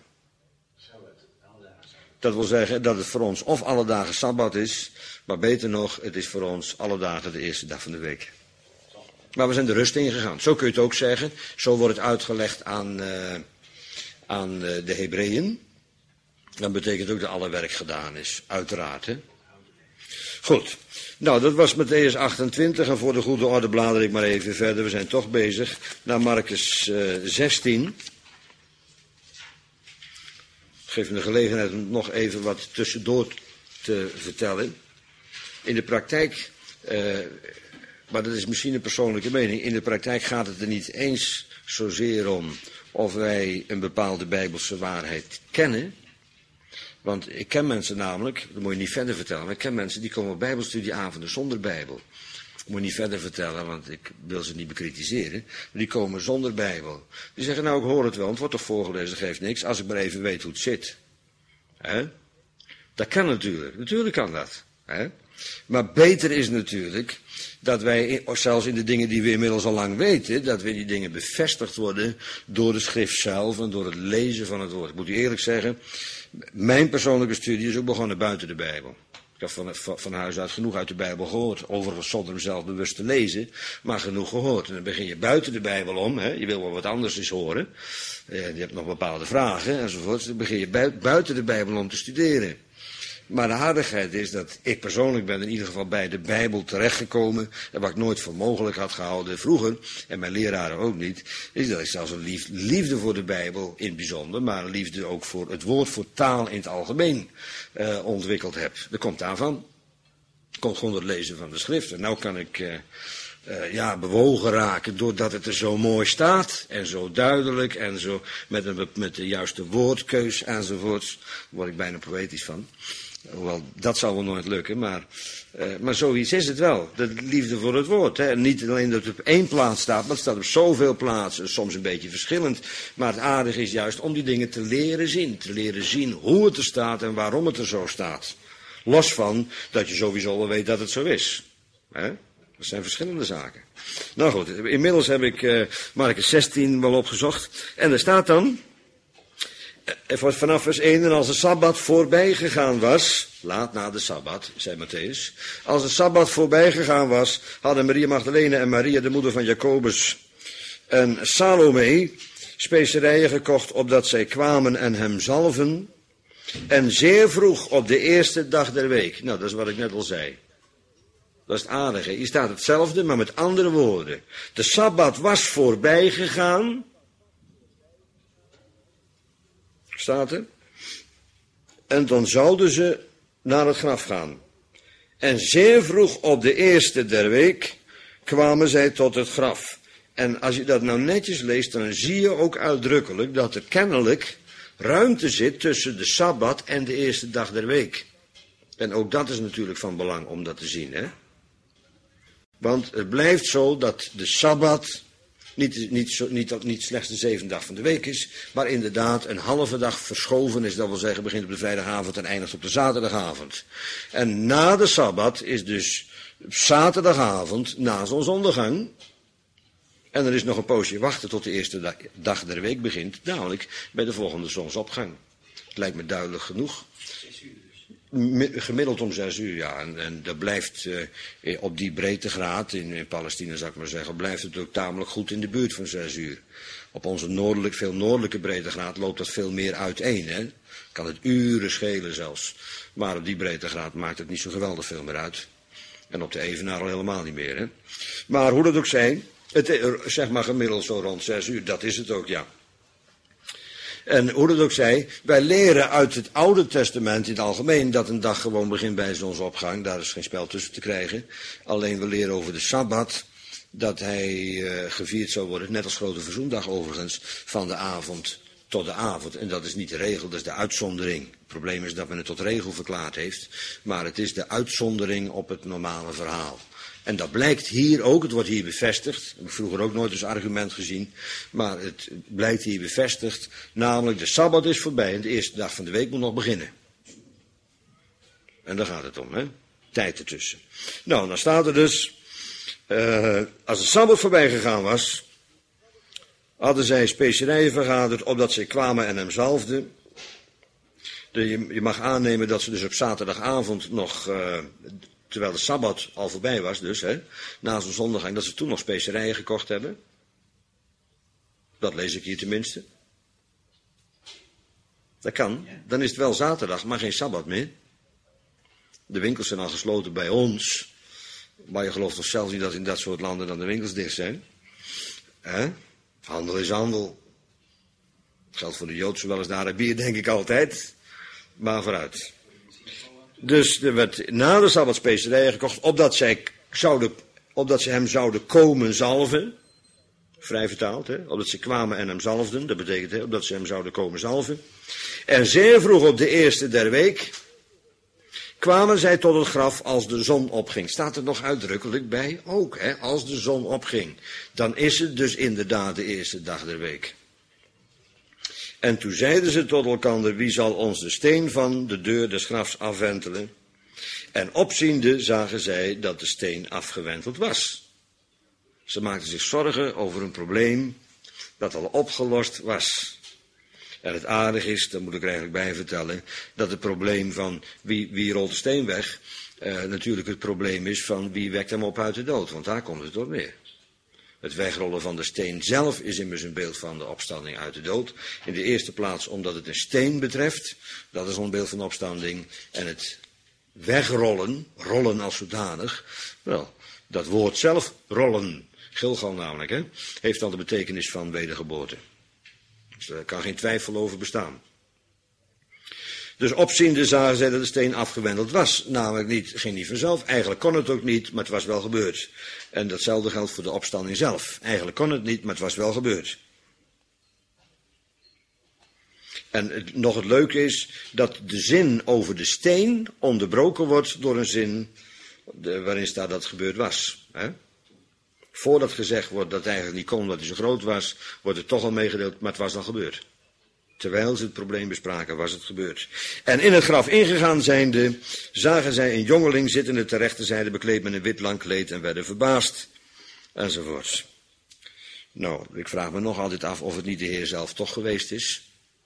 Dat wil zeggen dat het voor ons of alle dagen Sabbat is. Maar beter nog, het is voor ons alle dagen de eerste dag van de week. Maar we zijn de rust ingegaan. Zo kun je het ook zeggen. Zo wordt het uitgelegd aan de Hebreeën. Dan betekent ook dat alle werk gedaan is. Uiteraard, hè. Goed. Nou, dat was Mattheüs 28. En voor de goede orde blader ik maar even verder. We zijn toch bezig. Naar Marcus 16. Geef me de gelegenheid om nog even wat tussendoor te vertellen. In de praktijk, maar dat is misschien een persoonlijke mening. In de praktijk gaat het er niet eens zozeer om of wij een bepaalde bijbelse waarheid kennen. Want ik ken mensen namelijk, dat moet je niet verder vertellen, maar ik ken mensen die komen op bijbelstudieavonden zonder bijbel. Dat moet je niet verder vertellen, want ik wil ze niet bekritiseren. Maar die komen zonder bijbel. Die zeggen, nou ik hoor het wel, het wordt toch voorgelezen, geeft niks, als ik maar even weet hoe het zit. Dat kan natuurlijk, natuurlijk kan dat. Maar beter is natuurlijk dat wij, zelfs in de dingen die we inmiddels al lang weten, dat we die dingen bevestigd worden door de schrift zelf en door het lezen van het woord. Ik moet u eerlijk zeggen, mijn persoonlijke studie is ook begonnen buiten de Bijbel. Ik heb van huis uit genoeg uit de Bijbel gehoord, overigens zonder hem zelf bewust te lezen, maar genoeg gehoord. En dan begin je buiten de Bijbel om, je wil wel wat anders eens horen, je hebt nog bepaalde vragen enzovoort, dan begin je buiten de Bijbel om te studeren. Maar de aardigheid is dat ik persoonlijk ben in ieder geval bij de Bijbel terechtgekomen. En wat ik nooit voor mogelijk had gehouden vroeger, en mijn leraren ook niet, is dat ik zelfs een liefde voor de Bijbel in het bijzonder, maar een liefde ook voor het woord, voor taal in het algemeen ontwikkeld heb. Dat komt daarvan. Dat komt gewoon door het lezen van de schrift. En nou kan ik bewogen raken doordat het er zo mooi staat en zo duidelijk en zo met de juiste woordkeus enzovoorts. Daar word ik bijna poëtisch van. Hoewel, dat zal wel nooit lukken, maar zoiets is het wel. De liefde voor het woord. En niet alleen dat het op één plaats staat, maar het staat op zoveel plaatsen. Soms een beetje verschillend. Maar het aardige is juist om die dingen te leren zien. Te leren zien hoe het er staat en waarom het er zo staat. Los van dat je sowieso wel weet dat het zo is. Dat zijn verschillende zaken. Nou goed, inmiddels heb ik Marcus 16 wel opgezocht. En er staat dan, vanaf vers 1, en als de Sabbat voorbij gegaan was, laat na de Sabbat, zei Mattheüs, als de Sabbat voorbij gegaan was, hadden Maria Magdalene en Maria, de moeder van Jacobus, en Salome specerijen gekocht, opdat zij kwamen en hem zalven, en zeer vroeg op de eerste dag der week. Nou, dat is wat ik net al zei. Dat is het aardige. Hier staat hetzelfde, maar met andere woorden. De Sabbat was voorbij gegaan. Staat er. En dan zouden ze naar het graf gaan. En zeer vroeg op de eerste der week kwamen zij tot het graf. En als je dat nou netjes leest, dan zie je ook uitdrukkelijk dat er kennelijk ruimte zit tussen de Sabbat en de eerste dag der week. En ook dat is natuurlijk van belang om dat te zien, hè. Want het blijft zo dat de Sabbat niet slechts de 7e dag van de week is, maar inderdaad een halve dag verschoven is. Dat wil zeggen, begint op de vrijdagavond en eindigt op de zaterdagavond. En na de Sabbat is dus zaterdagavond na zonsondergang. En er is nog een poosje wachten tot de eerste dag der week begint, namelijk bij de volgende zonsopgang. Het lijkt me duidelijk genoeg. Gemiddeld om 6 uur, ja. En dat blijft op die breedtegraad, in Palestina zou ik maar zeggen, blijft het ook tamelijk goed in de buurt van 6 uur. Op onze veel noordelijke breedtegraad loopt dat veel meer uiteen, hè. Kan het uren schelen zelfs. Maar op die breedtegraad maakt het niet zo geweldig veel meer uit. En op de Evenaar al helemaal niet meer, hè. Maar hoe dat ook zij, zeg maar gemiddeld zo rond 6 uur, dat is het ook, ja. En hoe dat ook zij, wij leren uit het Oude Testament in het algemeen dat een dag gewoon begint bij zonsopgang. Daar is geen spel tussen te krijgen. Alleen we leren over de Sabbat, dat hij gevierd zou worden, net als Grote Verzoendag overigens, van de avond tot de avond. En dat is niet de regel, dat is de uitzondering. Het probleem is dat men het tot regel verklaard heeft, maar het is de uitzondering op het normale verhaal. En dat blijkt hier ook, het wordt hier bevestigd, heb ik vroeger ook nooit als argument gezien, maar het blijkt hier bevestigd, namelijk de Sabbat is voorbij en de eerste dag van de week moet nog beginnen. En daar gaat het om, hè? Tijd ertussen. Nou, dan staat er dus, als de Sabbat voorbij gegaan was, hadden zij specerijen vergaderd, opdat zij kwamen en hem zalfden. Je mag aannemen dat ze dus op zaterdagavond nog, terwijl de Sabbat al voorbij was dus, hè, na zijn zondergang, dat ze toen nog specerijen gekocht hebben. Dat lees ik hier tenminste. Dat kan. Dan is het wel zaterdag, maar geen Sabbat meer. De winkels zijn al gesloten bij ons. Maar je gelooft toch zelfs niet dat in dat soort landen dan de winkels dicht zijn? Handel is handel. Dat geldt voor de Jood zowel als de Arabier, denk ik altijd. Maar vooruit. Dus er werd na de Sabbat specerijen gekocht, opdat ze hem zouden komen zalven. Vrij vertaald, hè? Opdat ze kwamen en hem zalfden. Dat betekent, hè, opdat ze hem zouden komen zalven. En zeer vroeg op de eerste der week kwamen zij tot het graf als de zon opging. Staat er nog uitdrukkelijk bij? Ook, hè? Als de zon opging. Dan is het dus inderdaad de eerste dag der week. En toen zeiden ze tot elkander, wie zal ons de steen van de deur des grafs afwentelen? En opziende zagen zij dat de steen afgewenteld was. Ze maakten zich zorgen over een probleem dat al opgelost was. En het aardige is, daar moet ik er eigenlijk bij vertellen, dat het probleem van wie rolt de steen weg, natuurlijk het probleem is van wie wekt hem op uit de dood. Want daar komt het op neer. Het wegrollen van de steen zelf is immers een beeld van de opstanding uit de dood. In de eerste plaats omdat het een steen betreft. Dat is een beeld van de opstanding. En het wegrollen, rollen als zodanig. Wel, dat woord zelf, rollen, Gilgal namelijk, hè, heeft al de betekenis van wedergeboorte. Dus daar kan geen twijfel over bestaan. Dus opziende zagen zij dat de steen afgewenteld was. Namelijk ging niet vanzelf. Eigenlijk kon het ook niet, maar het was wel gebeurd. En datzelfde geldt voor de opstanding zelf. Eigenlijk kon het niet, maar het was wel gebeurd. En nog het leuke is dat de zin over de steen onderbroken wordt door een zin waarin staat dat het gebeurd was. Hè? Voordat gezegd wordt dat het eigenlijk niet kon omdat hij zo groot was, wordt het toch al meegedeeld, maar het was al gebeurd. Terwijl ze het probleem bespraken, was het gebeurd. En in het graf ingegaan zijnde, zagen zij een jongeling zittende ter rechterzijde, bekleed met een wit lang kleed en werden verbaasd. Enzovoorts. Nou, ik vraag me nog altijd af of het niet de Heer zelf toch geweest is.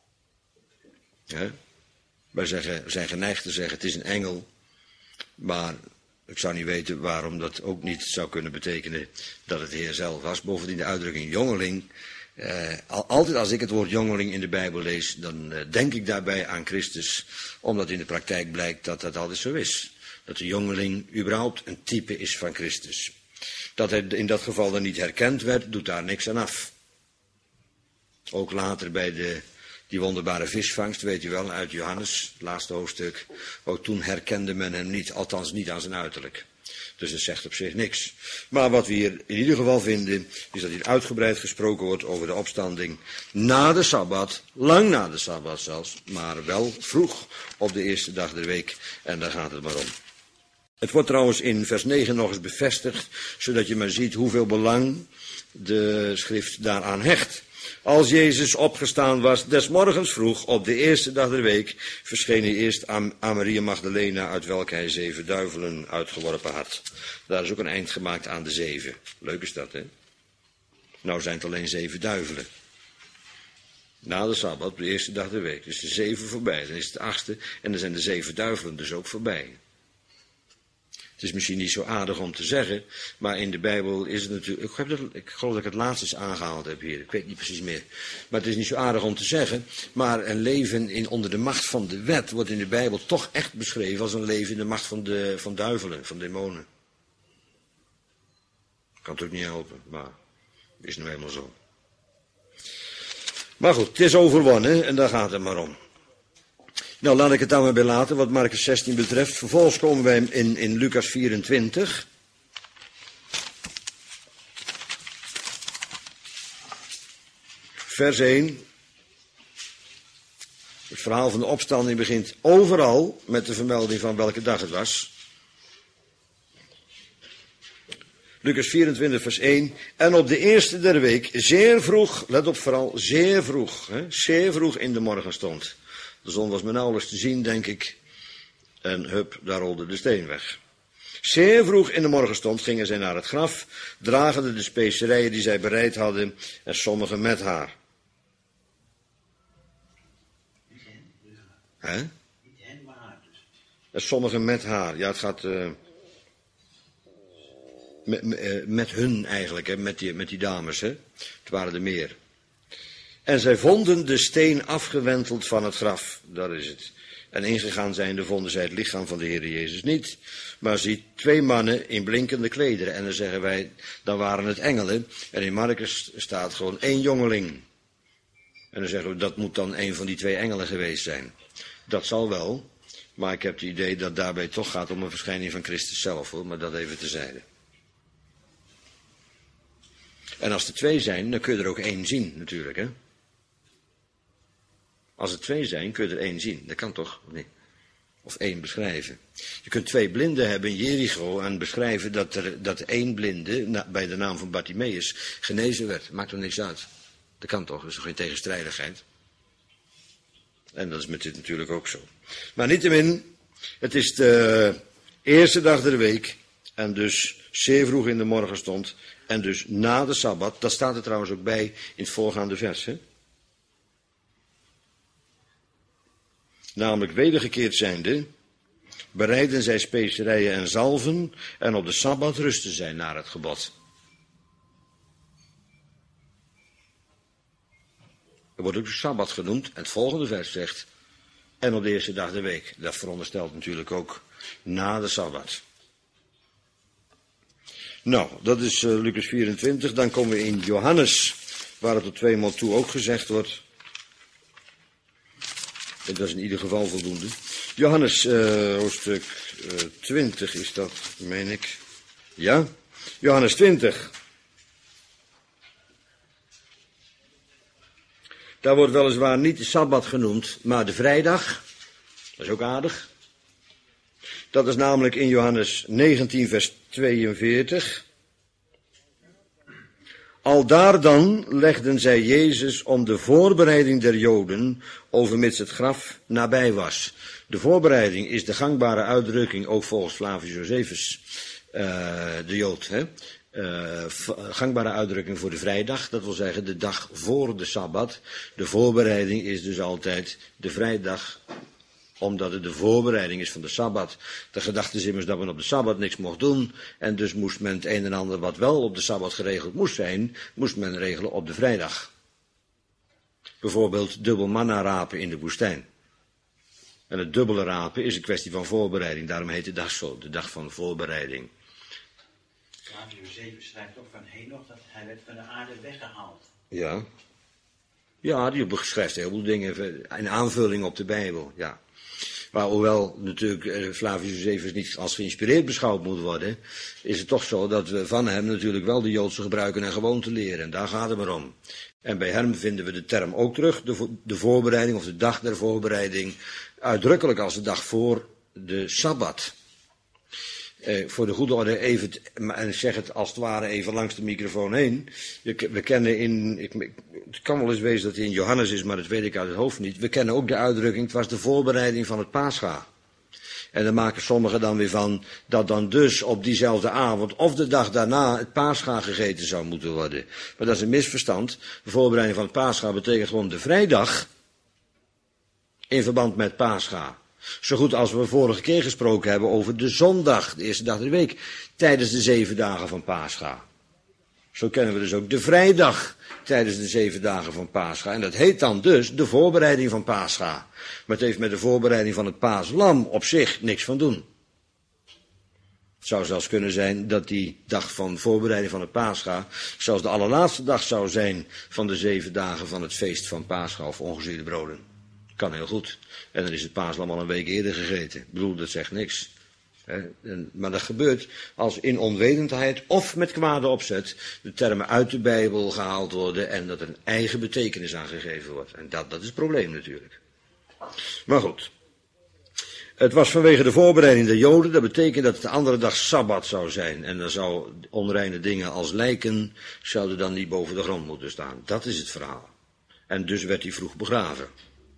Wij zijn geneigd te zeggen, het is een engel. Maar ik zou niet weten waarom dat ook niet zou kunnen betekenen dat het de Heer zelf was. Bovendien de uitdrukking jongeling. Altijd als ik het woord jongeling in de Bijbel lees, dan denk ik daarbij aan Christus. Omdat in de praktijk blijkt dat dat altijd zo is. Dat de jongeling überhaupt een type is van Christus. Dat hij in dat geval dan niet herkend werd, doet daar niks aan af. Ook later bij die wonderbare visvangst, weet u wel, uit Johannes, het laatste hoofdstuk. Ook toen herkende men hem niet, althans niet aan zijn uiterlijk. Dus dat zegt op zich niks. Maar wat we hier in ieder geval vinden, is dat hier uitgebreid gesproken wordt over de opstanding na de Sabbat, lang na de Sabbat zelfs, maar wel vroeg op de eerste dag der week. En daar gaat het maar om. Het wordt trouwens in vers 9 nog eens bevestigd, zodat je maar ziet hoeveel belang de schrift daaraan hecht. Als Jezus opgestaan was, des morgens vroeg, op de eerste dag der week, verscheen hij eerst aan Maria Magdalena, uit welke hij 7 duivelen uitgeworpen had. Daar is ook een eind gemaakt aan de 7. Leuk is dat, hè? Nou zijn het alleen 7 duivelen. Na de Sabbat, de eerste dag der week. Dus de 7 voorbij, dan is het de 8e en dan zijn de 7 duivelen dus ook voorbij. Het is misschien niet zo aardig om te zeggen, maar in de Bijbel is het natuurlijk... Ik geloof dat ik het laatst eens aangehaald heb hier, ik weet niet precies meer. Maar het is niet zo aardig om te zeggen, maar een leven onder de macht van de wet wordt in de Bijbel toch echt beschreven als een leven in de macht van duivelen, van demonen. Kan het ook niet helpen, maar is nou helemaal zo. Maar goed, het is overwonnen en daar gaat het maar om. Nou, laat ik het dan maar bij laten wat Markus 16 betreft. Vervolgens komen wij in Lucas 24. Vers 1. Het verhaal van de opstanding begint overal met de vermelding van welke dag het was. Lucas 24 vers 1. En op de eerste der week, zeer vroeg, let op vooral, zeer vroeg in de morgenstond. De zon was maar nauwelijks te zien, denk ik. En hup, daar rolde de steen weg. Zeer vroeg in de morgenstond gingen zij naar het graf, dragende de specerijen die zij bereid hadden, en sommigen met haar. Hè? En sommigen met haar. Ja, het gaat met hun eigenlijk, hè? Met die dames. Hè? Het waren er meer. En zij vonden de steen afgewenteld van het graf. Dat is het. En ingegaan zijnde vonden zij het lichaam van de Heer Jezus niet. Maar zie 2 mannen in blinkende klederen. En dan zeggen wij, dan waren het engelen. En in Markus staat gewoon 1 jongeling. En dan zeggen we, dat moet dan 1 van die 2 engelen geweest zijn. Dat zal wel. Maar ik heb het idee dat daarbij toch gaat om een verschijning van Christus zelf, hoor. Maar dat even tezijde. En als er 2 zijn, dan kun je er ook 1 zien, natuurlijk, hè. Als er 2 zijn, kun je er 1 zien. Dat kan toch? Nee. Of 1 beschrijven. Je kunt 2 blinden hebben in Jericho en beschrijven dat 1 blinde bij de naam van Bartimaeus genezen werd. Maakt er niks uit. Dat kan toch? Dat is toch geen tegenstrijdigheid? En dat is met dit natuurlijk ook zo. Maar niettemin, het is de eerste dag der week en dus zeer vroeg in de morgenstond en dus na de Sabbat. Dat staat er trouwens ook bij in het voorgaande vers, hè? Namelijk wedergekeerd zijnde, bereiden zij specerijen en zalven en op de Sabbat rusten zij naar het gebod. Er wordt ook de Sabbat genoemd en het volgende vers zegt, en op de eerste dag der week. Dat veronderstelt natuurlijk ook na de Sabbat. Nou, dat is Lucas 24. Dan komen we in Johannes, waar het tot 2 maal toe ook gezegd wordt. Dat is in ieder geval voldoende. Johannes, hoofdstuk 20 is dat, meen ik. Ja, Johannes 20. Daar wordt weliswaar niet de Sabbat genoemd, maar de vrijdag. Dat is ook aardig. Dat is namelijk in Johannes 19 vers 42. Aldaar dan legden zij Jezus om de voorbereiding der Joden, overmits het graf nabij was. De voorbereiding is de gangbare uitdrukking, ook volgens Flavius Josephus, de Jood, hè? Gangbare uitdrukking voor de vrijdag, dat wil zeggen de dag voor de Sabbat. De voorbereiding is dus altijd de vrijdag, omdat het de voorbereiding is van de Sabbat. De gedachte is immers dat men op de Sabbat niks mocht doen, en dus moest men het een en ander wat wel op de Sabbat geregeld moest zijn, moest men regelen op de vrijdag. Bijvoorbeeld dubbel manna rapen in de woestijn. En het dubbele rapen is een kwestie van voorbereiding, daarom heet de dag zo, de dag van voorbereiding. Flavius Josephus schrijft ook van Henoch dat hij werd van de aarde weggehaald. Ja. Ja, die beschrijft heel veel dingen in aanvulling op de Bijbel, ja. Maar hoewel natuurlijk Flavius Josephus niet als geïnspireerd beschouwd moet worden, is het toch zo dat we van hem natuurlijk wel de Joodse gebruiken en gewoonten leren. En daar gaat het maar om. En bij hem vinden we de term ook terug, de voorbereiding of de dag der voorbereiding, uitdrukkelijk als de dag voor de Sabbat. Voor de goede orde even, en ik zeg het als het ware even langs de microfoon heen. We kennen het kan wel eens wezen dat het in Johannes is, maar dat weet ik uit het hoofd niet. We kennen ook de uitdrukking, het was de voorbereiding van het Pascha. En dan maken sommigen dan weer van dat dan dus op diezelfde avond of de dag daarna het Pascha gegeten zou moeten worden. Maar dat is een misverstand. De voorbereiding van het Pascha betekent gewoon de vrijdag in verband met Pascha. Zo goed als we vorige keer gesproken hebben over de zondag, de eerste dag van de week, tijdens de 7 dagen van Pascha. Zo kennen we dus ook de vrijdag tijdens de 7 dagen van Pascha. En dat heet dan dus de voorbereiding van Pascha. Maar het heeft met de voorbereiding van het paaslam op zich niks van doen. Het zou zelfs kunnen zijn dat die dag van voorbereiding van het Pascha zelfs de allerlaatste dag zou zijn van de 7 dagen van het feest van Pascha of ongezuurde broden. Kan heel goed. En dan is het paaslam al een week eerder gegeten. Ik bedoel, dat zegt niks. Maar dat gebeurt als in onwetendheid of met kwade opzet de termen uit de Bijbel gehaald worden en dat er een eigen betekenis aan gegeven wordt. En dat is het probleem natuurlijk. Maar goed. Het was vanwege de voorbereiding der Joden, dat betekent dat het de andere dag Sabbat zou zijn. En dan zou onreine dingen als lijken zouden dan niet boven de grond moeten staan. Dat is het verhaal. En dus werd hij vroeg begraven.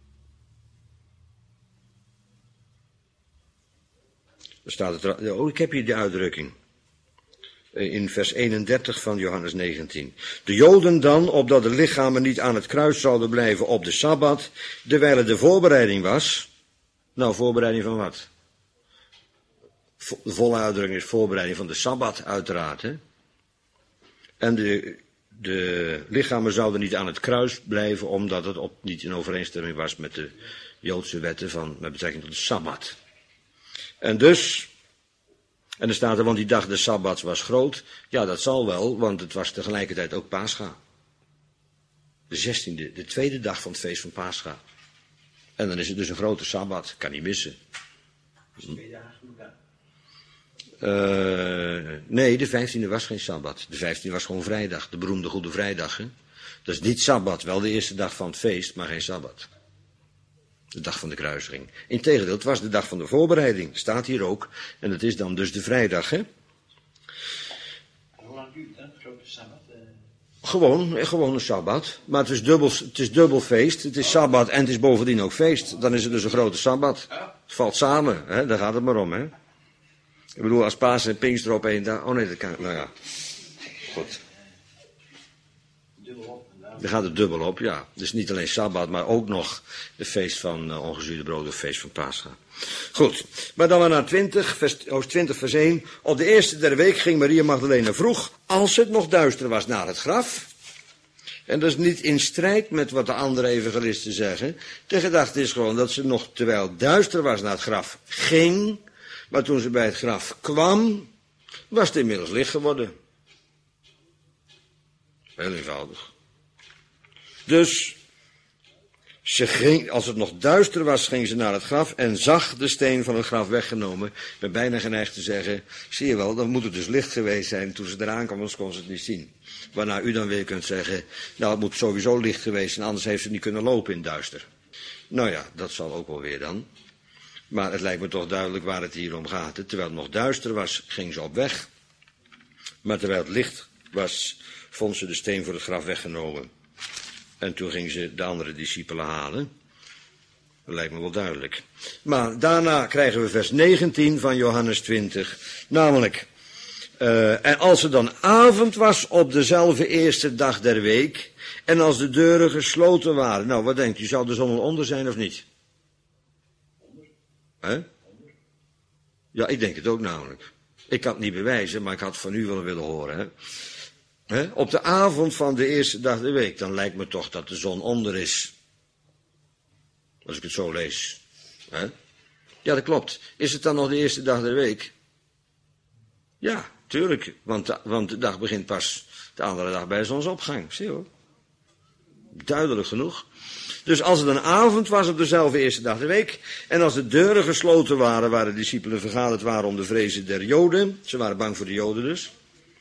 Staat het ik heb hier de uitdrukking. In vers 31 van Johannes 19. De Joden dan, opdat de lichamen niet aan het kruis zouden blijven op de Sabbat, terwijl het de voorbereiding was. Nou, voorbereiding van wat? De volle uitdrukking is voorbereiding van de Sabbat, uiteraard. Hè? En de lichamen zouden niet aan het kruis blijven, omdat het niet in overeenstemming was met de Joodse wetten met betrekking tot de Sabbat. En er staat er, want die dag des Sabbats was groot. Ja, dat zal wel, want het was tegelijkertijd ook Pascha. De 16e, de tweede dag van het feest van Pascha. En dan is het dus een grote Sabbat, kan niet missen. Dus 2 dagen genoeg. Nee, de 15e was geen Sabbat. De 15e was gewoon vrijdag, de beroemde Goede Vrijdag. Hè? Dat is niet Sabbat, wel de eerste dag van het feest, maar geen Sabbat. De dag van de kruisiging. Integendeel, het was de dag van de voorbereiding. Staat hier ook. En het is dan dus de vrijdag, hè? Hoe lang duurt dat, grote Sabbat? Gewoon een Sabbat. Maar het is dubbel feest. Het is Sabbat en het is bovendien ook feest. Dan is het dus een grote Sabbat. Het valt samen, hè? Daar gaat het maar om, hè? Ik bedoel, als Pasen en Pinkster op 1 dag... Oh nee, dat kan... Nou ja. Goed. Dan gaat het dubbel op, ja. Dus niet alleen Sabbat, maar ook nog de feest van ongezuurde brood, of feest van Pascha. Goed, maar dan maar naar 20 vers 1. Op de eerste der week ging Maria Magdalena vroeg, als het nog duister was, naar het graf. En dat is niet in strijd met wat de andere evangelisten zeggen. De gedachte is gewoon dat ze nog, terwijl het duister was, naar het graf ging. Maar toen ze bij het graf kwam, was het inmiddels licht geworden. Heel eenvoudig. Dus, als het nog duister was, ging ze naar het graf en zag de steen van het graf weggenomen. Ik ben bijna geneigd te zeggen, zie je wel, dan moet het dus licht geweest zijn toen ze eraan kwam, anders kon ze het niet zien. Waarna u dan weer kunt zeggen, nou het moet sowieso licht geweest zijn, anders heeft ze niet kunnen lopen in het duister. Nou ja, dat zal ook wel weer dan. Maar het lijkt me toch duidelijk waar het hier om gaat. Terwijl het nog duister was, ging ze op weg. Maar terwijl het licht was, vond ze de steen voor het graf weggenomen. En toen ging ze de andere discipelen halen. Dat lijkt me wel duidelijk. Maar daarna krijgen we vers 19 van Johannes 20. Namelijk, en als het dan avond was op dezelfde eerste dag der week. En als de deuren gesloten waren. Nou, wat denkt u? Zou de zon al onder zijn of niet? Hè? Ja, ik denk het ook namelijk. Ik kan het niet bewijzen, maar ik had het van u wel willen horen. Hè? Op de avond van de eerste dag der week, dan lijkt me toch dat de zon onder is. Als ik het zo lees. Ja, dat klopt. Is het dan nog de eerste dag der week? Ja, tuurlijk. Want de dag begint pas de andere dag bij zonsopgang. Zie je hoor. Duidelijk genoeg. Dus als het een avond was op dezelfde eerste dag der week, en als de deuren gesloten waren, waar de discipelen vergaderd waren om de vrezen der Joden, ze waren bang voor de Joden dus,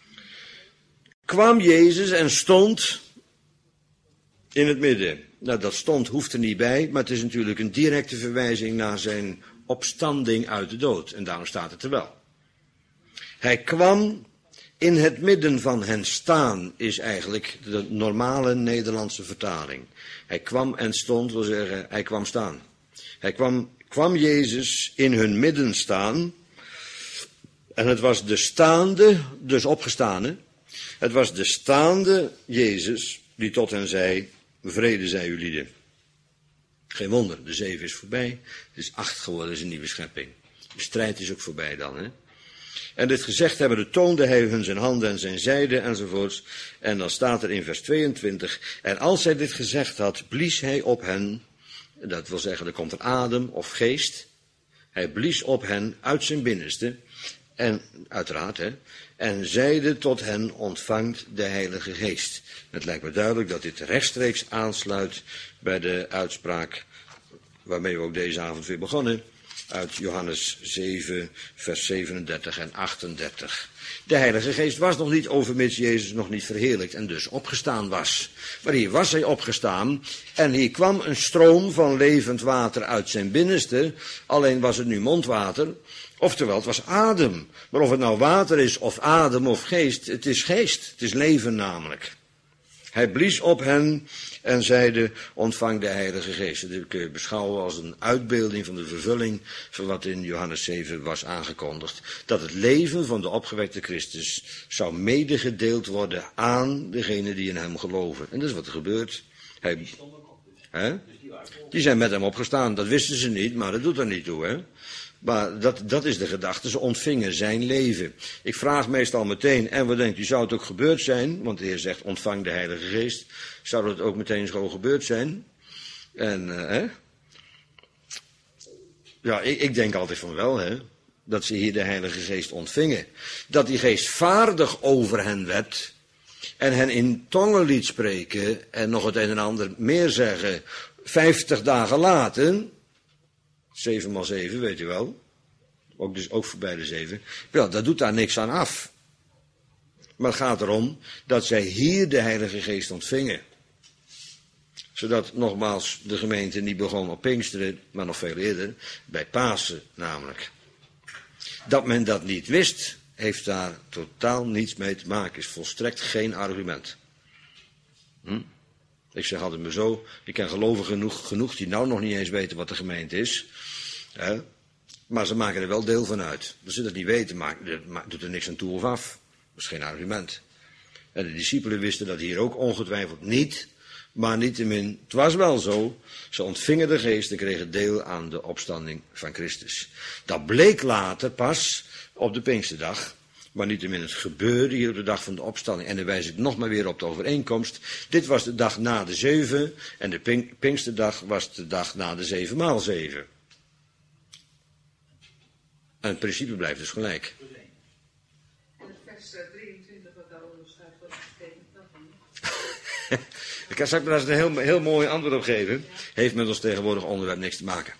kwam Jezus en stond in het midden. Nou, dat stond hoeft er niet bij, maar het is natuurlijk een directe verwijzing naar zijn opstanding uit de dood. En daarom staat het er wel. Hij kwam in het midden van hen. Staan is eigenlijk de normale Nederlandse vertaling. Hij kwam en stond, wil zeggen, hij kwam staan. Hij kwam kwam Jezus in hun midden staan. En het was de staande, dus opgestane. Het was de staande Jezus die tot hen zei, vrede zij u lieden. Geen wonder, de 7 is voorbij. Het is 8 geworden, is een nieuwe schepping. De strijd is ook voorbij dan, hè. En dit gezegd hebbende toonde hij hun zijn handen en zijn zijde enzovoorts. En dan staat er in vers 22, en als hij dit gezegd had, blies hij op hen. Dat wil zeggen, er komt er adem of geest. Hij blies op hen uit zijn binnenste. En uiteraard, hè. En zeide tot hen, ontvangt de Heilige Geest. Het lijkt me duidelijk dat dit rechtstreeks aansluit bij de uitspraak waarmee we ook deze avond weer begonnen. Uit Johannes 7, vers 37 en 38. De Heilige Geest was nog niet overmits Jezus nog niet verheerlijkt en dus opgestaan was. Maar hier was hij opgestaan en hier kwam een stroom van levend water uit zijn binnenste. Alleen was het nu mondwater, oftewel het was adem. Maar of het nou water is of adem of geest, het is leven namelijk. Hij blies op hen en zeide, ontvang de Heilige Geest. Dat kun je beschouwen als een uitbeelding van de vervulling van wat in Johannes 7 was aangekondigd. Dat het leven van de opgewekte Christus zou medegedeeld worden aan degenen die in hem geloven. En dat is wat er gebeurt. Die zijn met hem opgestaan, dat wisten ze niet, maar dat doet er niet toe, hè. Maar dat is de gedachte, ze ontvingen zijn leven. Ik vraag meestal meteen, en wat denkt u, zou het ook gebeurd zijn? Want de Heer zegt, ontvang de Heilige Geest. Zou het ook meteen zo gebeurd zijn? En, ja, ik denk altijd van wel, hè. Dat ze hier de Heilige Geest ontvingen. Dat die Geest vaardig over hen werd. En hen in tongen liet spreken. En nog het een en ander meer zeggen. 50 dagen later. 7 maal 7, weet u wel. Ook voorbij de 7. Wel, dat doet daar niks aan af. Maar het gaat erom dat zij hier de Heilige Geest ontvingen. Zodat nogmaals de gemeente niet begon op Pinksteren, maar nog veel eerder, bij Pasen namelijk. Dat men dat niet wist, heeft daar totaal niets mee te maken. Is volstrekt geen argument. Ik zeg altijd maar zo, ik ken gelovigen genoeg die nou nog niet eens weten wat de gemeente is. Maar ze maken er wel deel van uit. Als ze dat niet weten, doet er niks aan toe of af. Dat is geen argument. En de discipelen wisten dat hier ook ongetwijfeld niet. Maar niettemin, het was wel zo. Ze ontvingen de Geest en kregen deel aan de opstanding van Christus. Dat bleek later pas op de Pinksterdag. Maar niettemin, het gebeurde hier op de dag van de opstanding. En dan wijs ik nog maar weer op de overeenkomst. Dit was de dag na de 7. En de Pinksterdag was de dag na de 7 maal 7. En het principe blijft dus gelijk. En het vers 23 wat daaronder staat, wat betekent dat dan? Ik kan straks daar een heel mooi antwoord op geven. Heeft met ons tegenwoordig onderwerp niks te maken.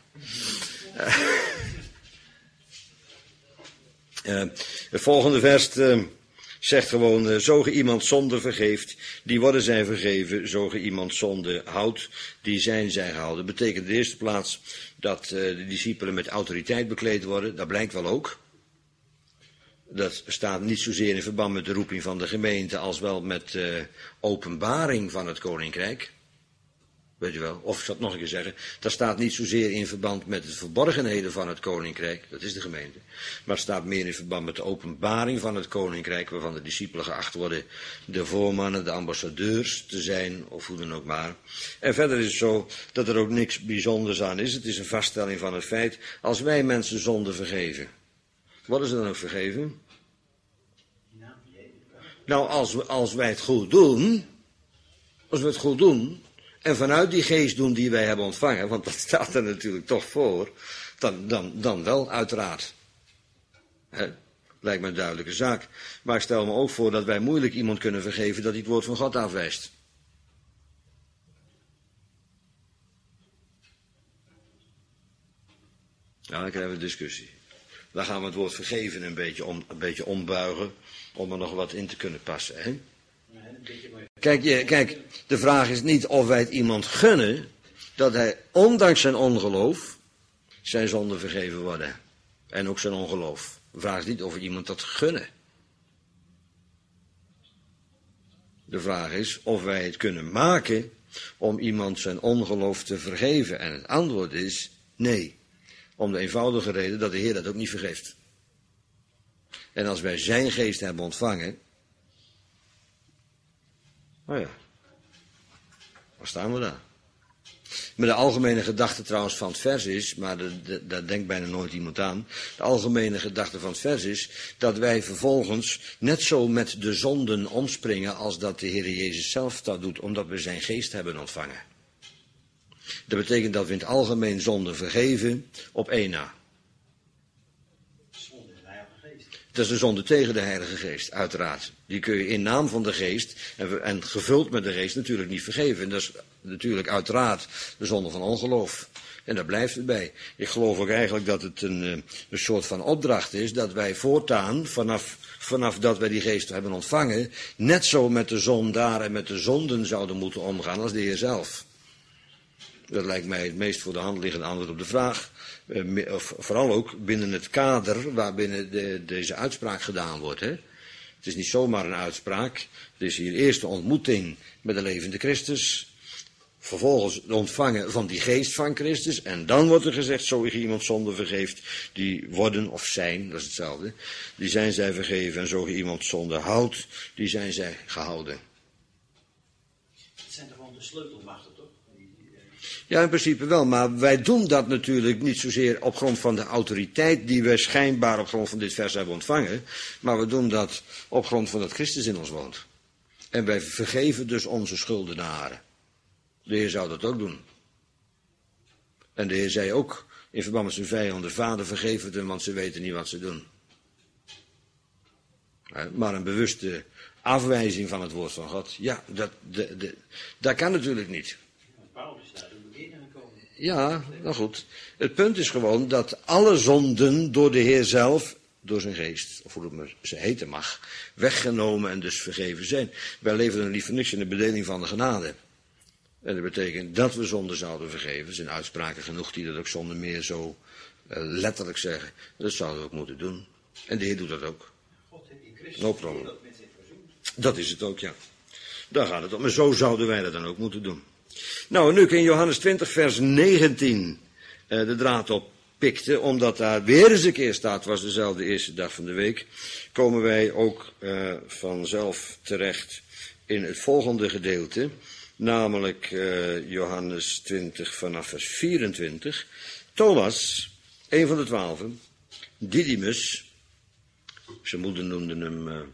Het volgende vers zegt gewoon, zo ge iemand zonde vergeeft, die worden zij vergeven, zo ge iemand zonde houdt, die zijn zij gehouden. Dat betekent in de eerste plaats dat de discipelen met autoriteit bekleed worden, dat blijkt wel ook. Dat staat niet zozeer in verband met de roeping van de gemeente, als wel met openbaring van het koninkrijk. Weet je wel, of ik zal het nog een keer zeggen, dat staat niet zozeer in verband met de verborgenheden van het koninkrijk, dat is de gemeente, maar het staat meer in verband met de openbaring van het koninkrijk, waarvan de discipelen geacht worden de voormannen, de ambassadeurs te zijn, of hoe dan ook maar. En verder is het zo dat er ook niks bijzonders aan is, het is een vaststelling van het feit, als wij mensen zonde vergeven, worden ze dan ook vergeven? Nou, als wij het goed doen, en vanuit die geest doen die wij hebben ontvangen, want dat staat er natuurlijk toch voor, dan wel uiteraard. Lijkt me een duidelijke zaak. Maar ik stel me ook voor dat wij moeilijk iemand kunnen vergeven dat hij het woord van God afwijst. Ja, dan krijgen we een discussie. Dan gaan we het woord vergeven een beetje ombuigen, om er nog wat in te kunnen passen, hè? Kijk, de vraag is niet of wij het iemand gunnen dat hij, ondanks zijn ongeloof, zijn zonden vergeven worden. En ook zijn ongeloof. De vraag is niet of we iemand dat gunnen. De vraag is of wij het kunnen maken om iemand zijn ongeloof te vergeven. En het antwoord is nee. Om de eenvoudige reden dat de Heer dat ook niet vergeeft. En als wij zijn geest hebben ontvangen, oh ja, waar staan we daar? Maar de algemene gedachte trouwens van het vers is, maar daar denkt bijna nooit iemand aan. De algemene gedachte van het vers is dat wij vervolgens net zo met de zonden omspringen als dat de Heer Jezus zelf dat doet, omdat we zijn geest hebben ontvangen. Dat betekent dat we in het algemeen zonden vergeven op één na. Zonde in de Heilige Geest. Dat is de zonde tegen de Heilige Geest, uiteraard. Die kun je in naam van de Geest en gevuld met de Geest natuurlijk niet vergeven. En dat is natuurlijk uiteraard de zonde van ongeloof. En daar blijft het bij. Ik geloof ook eigenlijk dat het een soort van opdracht is dat wij voortaan, vanaf dat wij die Geest hebben ontvangen, net zo met de zondaar en met de zonden zouden moeten omgaan als de Heer zelf. Dat lijkt mij het meest voor de hand liggende antwoord op de vraag. Vooral ook binnen het kader waarbinnen deze uitspraak gedaan wordt. Hè? Het is niet zomaar een uitspraak. Het is hier eerst de ontmoeting met de levende Christus. Vervolgens het ontvangen van die geest van Christus. En dan wordt er gezegd, zo iemand zonde vergeeft, die worden of zijn, dat is hetzelfde. Die zijn zij vergeven. En zo iemand zonde houdt, die zijn zij gehouden. Het zijn toch gewoon de sleutelmachten, toch? Ja, in principe wel, maar wij doen dat natuurlijk niet zozeer op grond van de autoriteit die we schijnbaar op grond van dit vers hebben ontvangen, maar we doen dat op grond van dat Christus in ons woont. En wij vergeven dus onze schuldenaren. De Heer zou dat ook doen. En de Heer zei ook in verband met zijn vijanden, Vader vergeef het hem, want ze weten niet wat ze doen. Maar een bewuste afwijzing van het woord van God, ja, dat kan natuurlijk niet. Paulus is daar door bekeering gekomen. Ja, nou goed. Het punt is gewoon dat alle zonden door de Heer zelf, door zijn geest, of hoe het maar ze heten mag, weggenomen en dus vergeven zijn. Wij leven er liever niks in de bedeling van de genade. En dat betekent dat we zonden zouden vergeven. Er zijn uitspraken genoeg die dat ook zonder meer zo letterlijk zeggen. Dat zouden we ook moeten doen. En de Heer doet dat ook. God heeft in Christus No problem. dat met zich verzoend. Dat is het ook, ja. Daar gaat het om. Maar zo zouden wij dat dan ook moeten doen. Nou, nu in Johannes 20, vers 19 de draad op pikte, omdat daar weer eens een keer staat, was dezelfde eerste dag van de week, komen wij ook vanzelf terecht in het volgende gedeelte, namelijk Johannes 20 vanaf vers 24. Thomas, een van de 12, Didymus, zijn moeder noemde hem,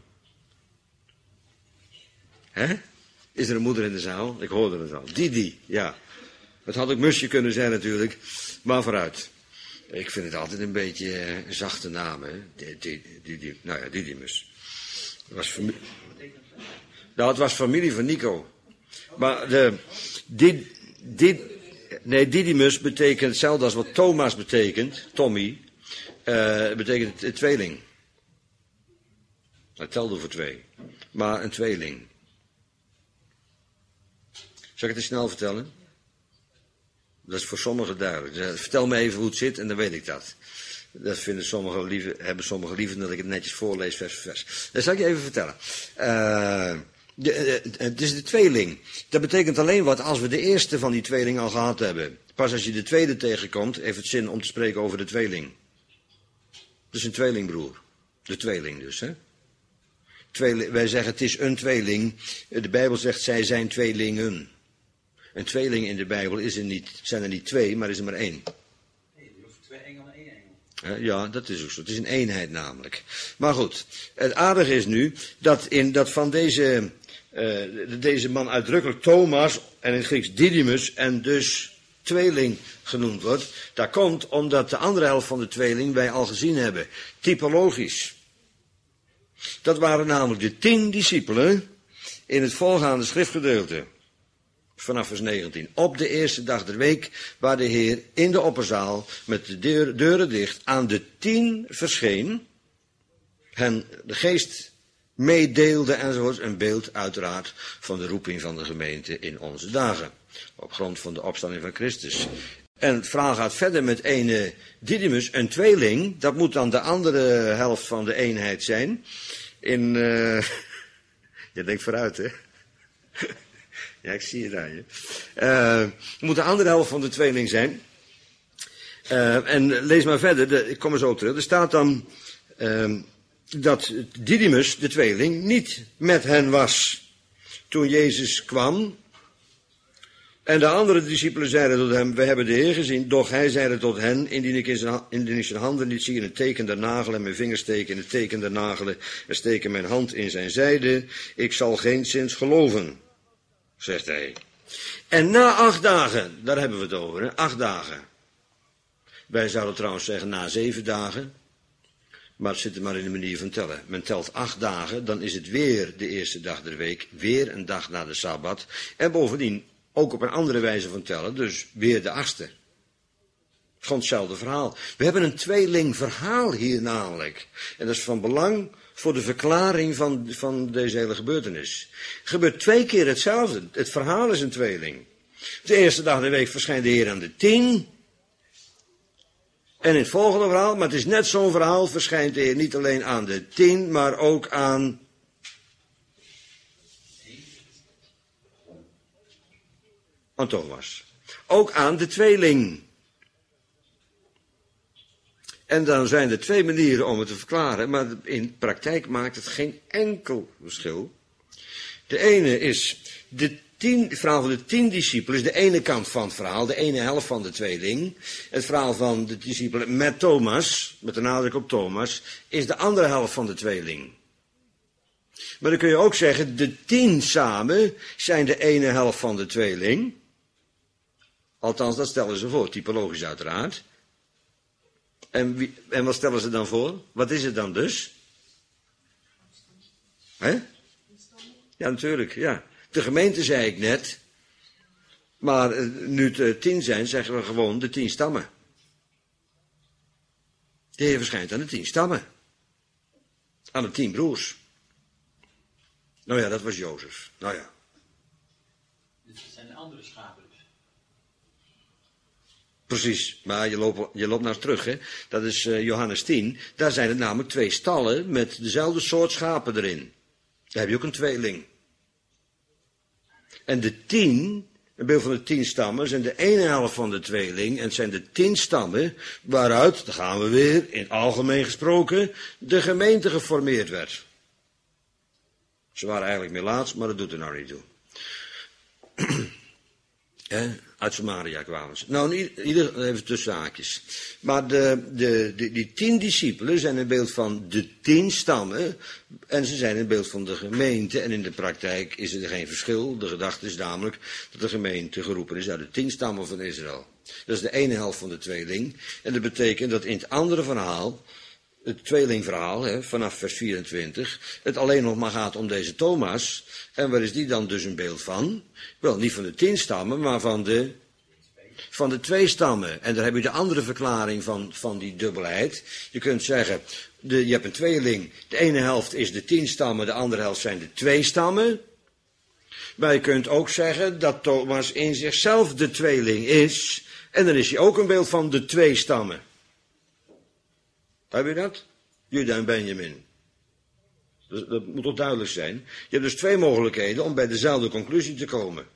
Is er een moeder in de zaal? Ik hoorde het al. Didi, ja. Het had ook Musje kunnen zijn natuurlijk, maar vooruit. Ik vind het altijd een beetje een zachte naam, hè. Nou ja, Didymus. Het was familie van Nico. Maar Didymus betekent hetzelfde als wat Thomas betekent, Tommy, betekent tweeling. Hij telde voor 2, maar een tweeling. Zal ik het eens snel vertellen? Dat is voor sommigen duidelijk. Vertel me even hoe het zit en dan weet ik dat. Dat hebben sommigen liever dat ik het netjes voorlees vers voor vers. Dat zal ik je even vertellen. Het is de tweeling. Dat betekent alleen wat als we de eerste van die tweeling al gehad hebben. Pas als je de tweede tegenkomt, heeft het zin om te spreken over de tweeling. Het is een tweelingbroer. De tweeling dus, hè. Wij zeggen het is een tweeling. De Bijbel zegt zij zijn tweelingen. Een tweeling in de Bijbel zijn er niet 2, maar is er maar 1. Nee, je hoeft 2 engelen en 1 engel. Ja, dat is ook zo. Het is een eenheid namelijk. Maar goed, het aardige is nu dat van deze man uitdrukkelijk Thomas en in het Grieks Didymus en dus tweeling genoemd wordt. Dat komt omdat de andere helft van de tweeling wij al gezien hebben. Typologisch. Dat waren namelijk de 10 discipelen in het voorgaande schriftgedeelte. Vanaf vers 19. Op de eerste dag der week, waar de Heer in de opperzaal met de deuren dicht aan de 10 verscheen, hen de geest meedeelde enzovoort. Een beeld uiteraard van de roeping van de gemeente in onze dagen. Op grond van de opstanding van Christus. En het verhaal gaat verder met een Didymus, een tweeling. Dat moet dan de andere helft van de eenheid zijn. Je denkt vooruit, hè? Ja, ik zie het aan je. Het moet de andere helft van de tweeling zijn. En lees maar verder, ik kom er zo terug. Er staat dan dat Didymus, de tweeling, niet met hen was toen Jezus kwam. En de andere discipelen zeiden tot hem, we hebben de Heer gezien, doch hij zeide tot hen, indien ik zijn handen niet zie in het teken der nagelen en mijn vingers steken in het teken der nagelen en steken mijn hand in zijn zijde, ik zal geenszins geloven, zegt hij. En na 8 dagen, daar hebben we het over, hè? 8 dagen. Wij zouden trouwens zeggen na 7 dagen, maar het zit er maar in de manier van tellen. Men telt 8 dagen, dan is het weer de eerste dag der week, weer een dag na de Sabbat, en bovendien ook op een andere wijze van tellen, dus weer de 8e. Gewoon hetzelfde verhaal. We hebben een tweeling verhaal hier namelijk. En dat is van belang voor de verklaring van deze hele gebeurtenis. Het gebeurt 2 keer hetzelfde. Het verhaal is een tweeling. De eerste dag der week verschijnt de Heer aan de 10. En in het volgende verhaal, maar het is net zo'n verhaal, verschijnt de Heer niet alleen aan de 10, maar ook aan Thomas. Ook aan de tweeling. En dan zijn er 2 manieren om het te verklaren, maar in praktijk maakt het geen enkel verschil. De ene is het verhaal van de 10 discipelen, is de ene kant van het verhaal, de ene helft van de tweeling. Het verhaal van de discipelen met Thomas, met de nadruk op Thomas, is de andere helft van de tweeling. Maar dan kun je ook zeggen, de 10 samen zijn de ene helft van de tweeling. Althans, dat stellen ze voor, typologisch uiteraard. En wat stellen ze dan voor? Wat is het dan dus? Hè? Ja, natuurlijk, ja. De gemeente zei ik net. Maar nu het 10 zijn, zeggen we gewoon de 10 stammen. De Heer verschijnt aan de 10 stammen. Aan de 10 broers. Nou ja, dat was Jozef. Nou ja. Dit zijn de andere schapen dus. Precies, maar je loopt nou terug, hè. Dat is Johannes 10. Daar zijn het namelijk 2 stallen met dezelfde soort schapen erin. Daar heb je ook een tweeling. En de 10, een beeld van de 10 stammen, zijn de ene helft van de tweeling. En het zijn de 10 stammen waaruit, daar gaan we weer, in algemeen gesproken, de gemeente geformeerd werd. Ze waren eigenlijk melaats, maar dat doet er nou niet toe. Uit Samaria kwamen ze. Nou, even tussen haakjes. Maar die 10 discipelen zijn een beeld van de 10 stammen. En ze zijn een beeld van de gemeente. En in de praktijk is er geen verschil. De gedachte is namelijk dat de gemeente geroepen is uit de 10 stammen van Israël. Dat is de ene helft van de tweeling. En dat betekent dat in het andere verhaal, het tweelingverhaal, vanaf vers 24, het alleen nog maar gaat om deze Thomas. En waar is die dan dus een beeld van? Wel, niet van de 10 stammen, maar van de 2 stammen. En daar heb je de andere verklaring van die dubbelheid. Je kunt zeggen, je hebt een tweeling. De ene helft is de 10 stammen, de andere helft zijn de 2 stammen. Maar je kunt ook zeggen dat Thomas in zichzelf de tweeling is. En dan is hij ook een beeld van de 2 stammen. Heb je dat? Juda en Benjamin. Dat moet toch duidelijk zijn. Je hebt dus 2 mogelijkheden om bij dezelfde conclusie te komen.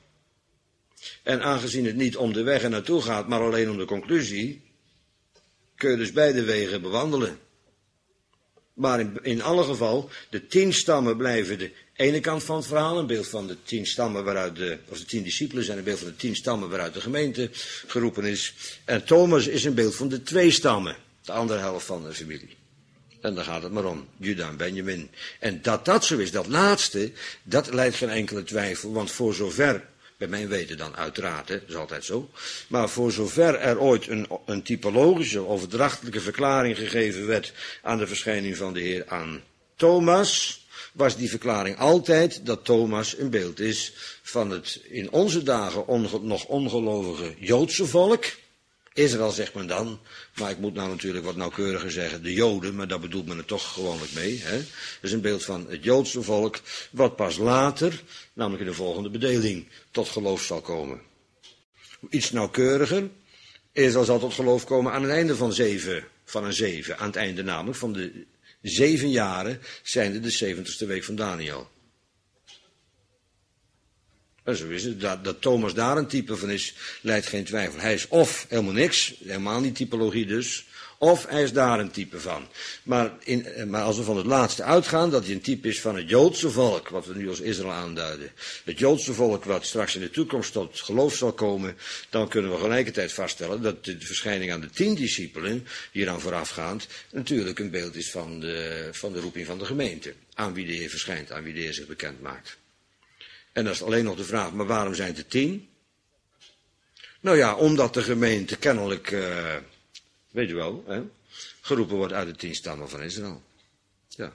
En aangezien het niet om de weg er naartoe gaat, maar alleen om de conclusie, kun je dus beide wegen bewandelen. Maar in alle geval, de 10 stammen blijven de ene kant van het verhaal, een beeld van de 10 stammen waaruit de 10 discipelen zijn een beeld van de 10 stammen waaruit de gemeente geroepen is. En Thomas is een beeld van de 2 stammen, de andere helft van de familie. En daar gaat het maar om, Juda en Benjamin. En dat zo is, dat laatste, dat leidt geen enkele twijfel, want voor zover, bij mijn weten dan uiteraard, dat is altijd zo, maar voor zover er ooit een typologische, overdrachtelijke verklaring gegeven werd aan de verschijning van de Heer aan Thomas, was die verklaring altijd dat Thomas een beeld is van het in onze dagen nog ongelovige Joodse volk. Israël zegt men dan, maar ik moet nou natuurlijk wat nauwkeuriger zeggen, de Joden, maar daar bedoelt men het toch gewoonlijk mee. Hè? Dat is een beeld van het Joodse volk, wat pas later, namelijk in de volgende bedeling, tot geloof zal komen. Iets nauwkeuriger, Israël zal tot geloof komen aan het einde van een 7, aan het einde namelijk van de 7 jaren, zijnde de 70ste week van Daniel. En zo is het. Dat Thomas daar een type van is, leidt geen twijfel. Hij is of helemaal niks, helemaal niet typologie dus, of hij is daar een type van. Maar als we van het laatste uitgaan, dat hij een type is van het Joodse volk, wat we nu als Israël aanduiden. Het Joodse volk wat straks in de toekomst tot geloof zal komen, dan kunnen we gelijkertijd vaststellen dat de verschijning aan de 10 discipelen, hieraan voorafgaand, natuurlijk een beeld is van de roeping van de gemeente. Aan wie de Heer verschijnt, aan wie de Heer zich bekend maakt. En dat is alleen nog de vraag, maar waarom zijn het er 10? Nou ja, omdat de gemeente kennelijk, weet je wel, hè, geroepen wordt uit de 10 stammen van Israël. Ja.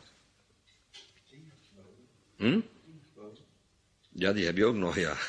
Ja, die heb je ook nog, ja.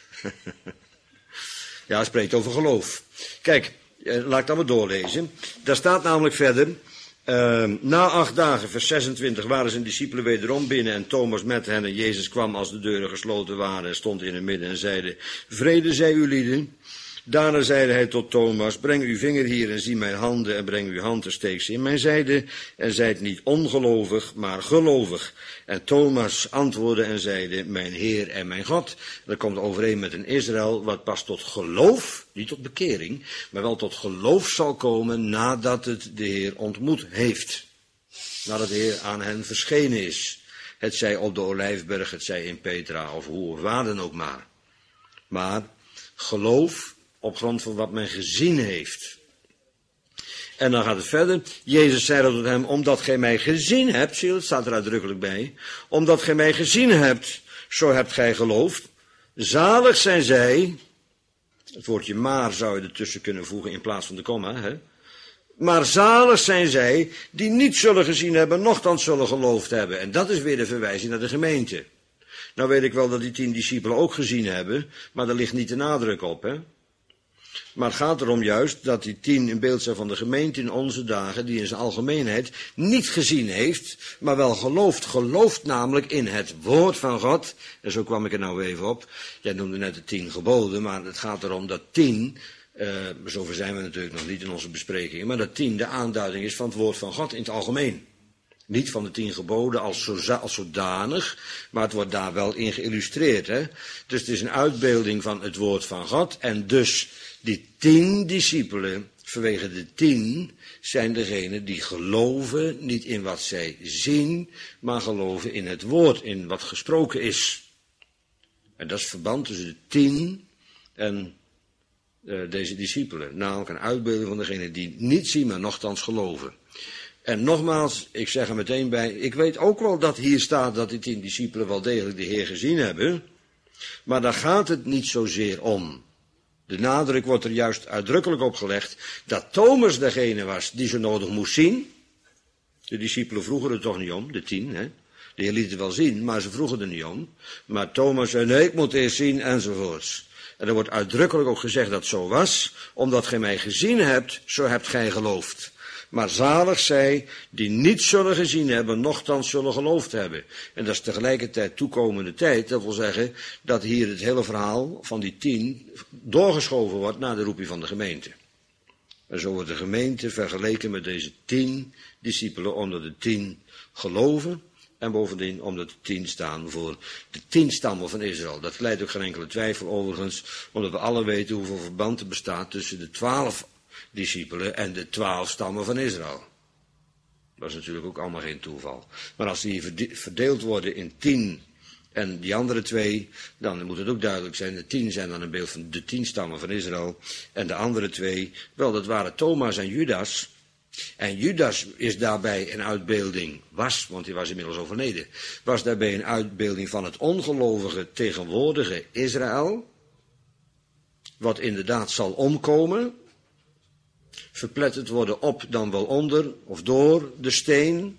Ja, hij spreekt over geloof. Kijk, laat ik dat maar doorlezen. Daar staat namelijk verder, na 8 dagen, vers 26, waren zijn discipelen wederom binnen en Thomas met hen. En Jezus kwam als de deuren gesloten waren en stond in het midden en zeide, vrede zij u lieden. Daarna zeide hij tot Thomas, breng uw vinger hier en zie mijn handen en breng uw hand en steek ze in mijn zijde en zijt niet ongelovig, maar gelovig. En Thomas antwoordde en zeide, mijn Heer en mijn God. Dat komt overeen met een Israël wat pas tot geloof, niet tot bekering, maar wel tot geloof zal komen nadat het de Heer ontmoet heeft. Nadat de Heer aan hen verschenen is. Het zij op de Olijfberg, het zij in Petra of hoe of waar dan ook maar. Maar geloof op grond van wat men gezien heeft. En dan gaat het verder. Jezus zei tot hem, omdat gij mij gezien hebt, zie je, het staat er uitdrukkelijk bij. Omdat gij mij gezien hebt, zo hebt gij geloofd. Zalig zijn zij, het woordje maar zou je ertussen kunnen voegen in plaats van de komma, hè. Maar zalig zijn zij die niet zullen gezien hebben, nochtans zullen geloofd hebben. En dat is weer de verwijzing naar de gemeente. Nou weet ik wel dat die 10 discipelen ook gezien hebben, maar daar ligt niet de nadruk op, hè. Maar het gaat erom juist dat die 10 een beeld zijn van de gemeente in onze dagen, die in zijn algemeenheid niet gezien heeft, maar wel gelooft. Gelooft namelijk in het woord van God. En zo kwam ik er nou even op. Jij noemde net de 10 geboden, maar het gaat erom dat 10, zover zijn we natuurlijk nog niet in onze besprekingen, maar dat 10 de aanduiding is van het woord van God in het algemeen. Niet van de 10 geboden als zodanig, maar het wordt daar wel in geïllustreerd, hè. Dus het is een uitbeelding van het woord van God en dus die 10 discipelen, vanwege de 10, zijn degenen die geloven niet in wat zij zien, maar geloven in het woord, in wat gesproken is. En dat is het verband tussen de 10 en deze discipelen. Namelijk een uitbeelding van degenen die niet zien, maar nochtans geloven. En nogmaals, ik zeg er meteen bij, ik weet ook wel dat hier staat dat die 10 discipelen wel degelijk de Heer gezien hebben, maar daar gaat het niet zozeer om. De nadruk wordt er juist uitdrukkelijk op gelegd dat Thomas degene was die zo nodig moest zien. De discipelen vroegen er toch niet om, de 10, hè. De Heer liet het wel zien, maar ze vroegen er niet om. Maar Thomas zei, nee, ik moet eerst zien, enzovoorts. En er wordt uitdrukkelijk ook gezegd dat het zo was, omdat gij mij gezien hebt, zo hebt gij geloofd. Maar zalig zij die niet zullen gezien hebben, nochtans zullen geloofd hebben. En dat is tegelijkertijd toekomende tijd. Dat wil zeggen dat hier het hele verhaal van die 10 doorgeschoven wordt naar de roeping van de gemeente. En zo wordt de gemeente vergeleken met deze 10 discipelen, omdat de 10 geloven. En bovendien omdat de 10 staan voor de 10 stammen van Israël. Dat leidt ook geen enkele twijfel overigens, omdat we alle weten hoeveel verband er bestaat tussen de 12 discipelen en de 12 stammen van Israël. Dat is natuurlijk ook allemaal geen toeval. Maar als die verdeeld worden in 10 en die andere 2, dan moet het ook duidelijk zijn. De 10 zijn dan een beeld van de 10 stammen van Israël. En de andere 2, wel, dat waren Thomas en Judas. En Judas is daarbij een uitbeelding, want hij was inmiddels overleden, was daarbij een uitbeelding van het ongelovige tegenwoordige Israël, wat inderdaad zal omkomen, verpletterd worden op dan wel onder of door de steen.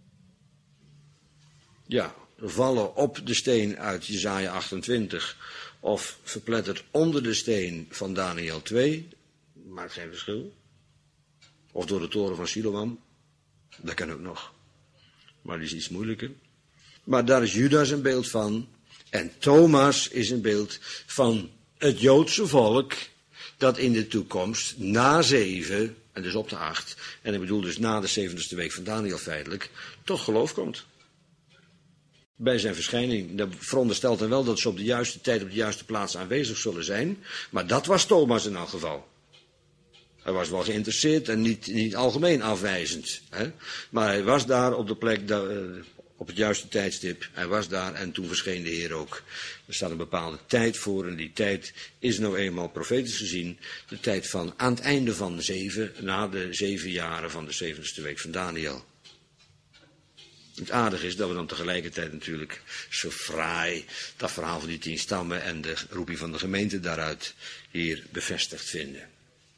Ja, vallen op de steen uit Jesaja 28 of verpletterd onder de steen van Daniel 2, maakt geen verschil. Of door de toren van Siloam, dat kan ook nog. Maar die is iets moeilijker. Maar daar is Judas een beeld van. En Thomas is een beeld van het Joodse volk dat in de toekomst na 7, en dus op de 8, en ik bedoel dus na de 70ste week van Daniel feitelijk, tot geloof komt. Bij zijn verschijning. Dat veronderstelt dan wel dat ze op de juiste tijd op de juiste plaats aanwezig zullen zijn. Maar dat was Thomas in elk geval. Hij was wel geïnteresseerd en niet algemeen afwijzend. Hè? Maar hij was daar op de plek, op het juiste tijdstip. Hij was daar en toen verscheen de Heer ook. Er staat een bepaalde tijd voor en die tijd is nou eenmaal profetisch gezien de tijd van aan het einde van na de 7 jaren van de 7e week van Daniel. Het aardige is dat we dan tegelijkertijd natuurlijk zo fraai dat verhaal van die 10 stammen en de roeping van de gemeente daaruit hier bevestigd vinden.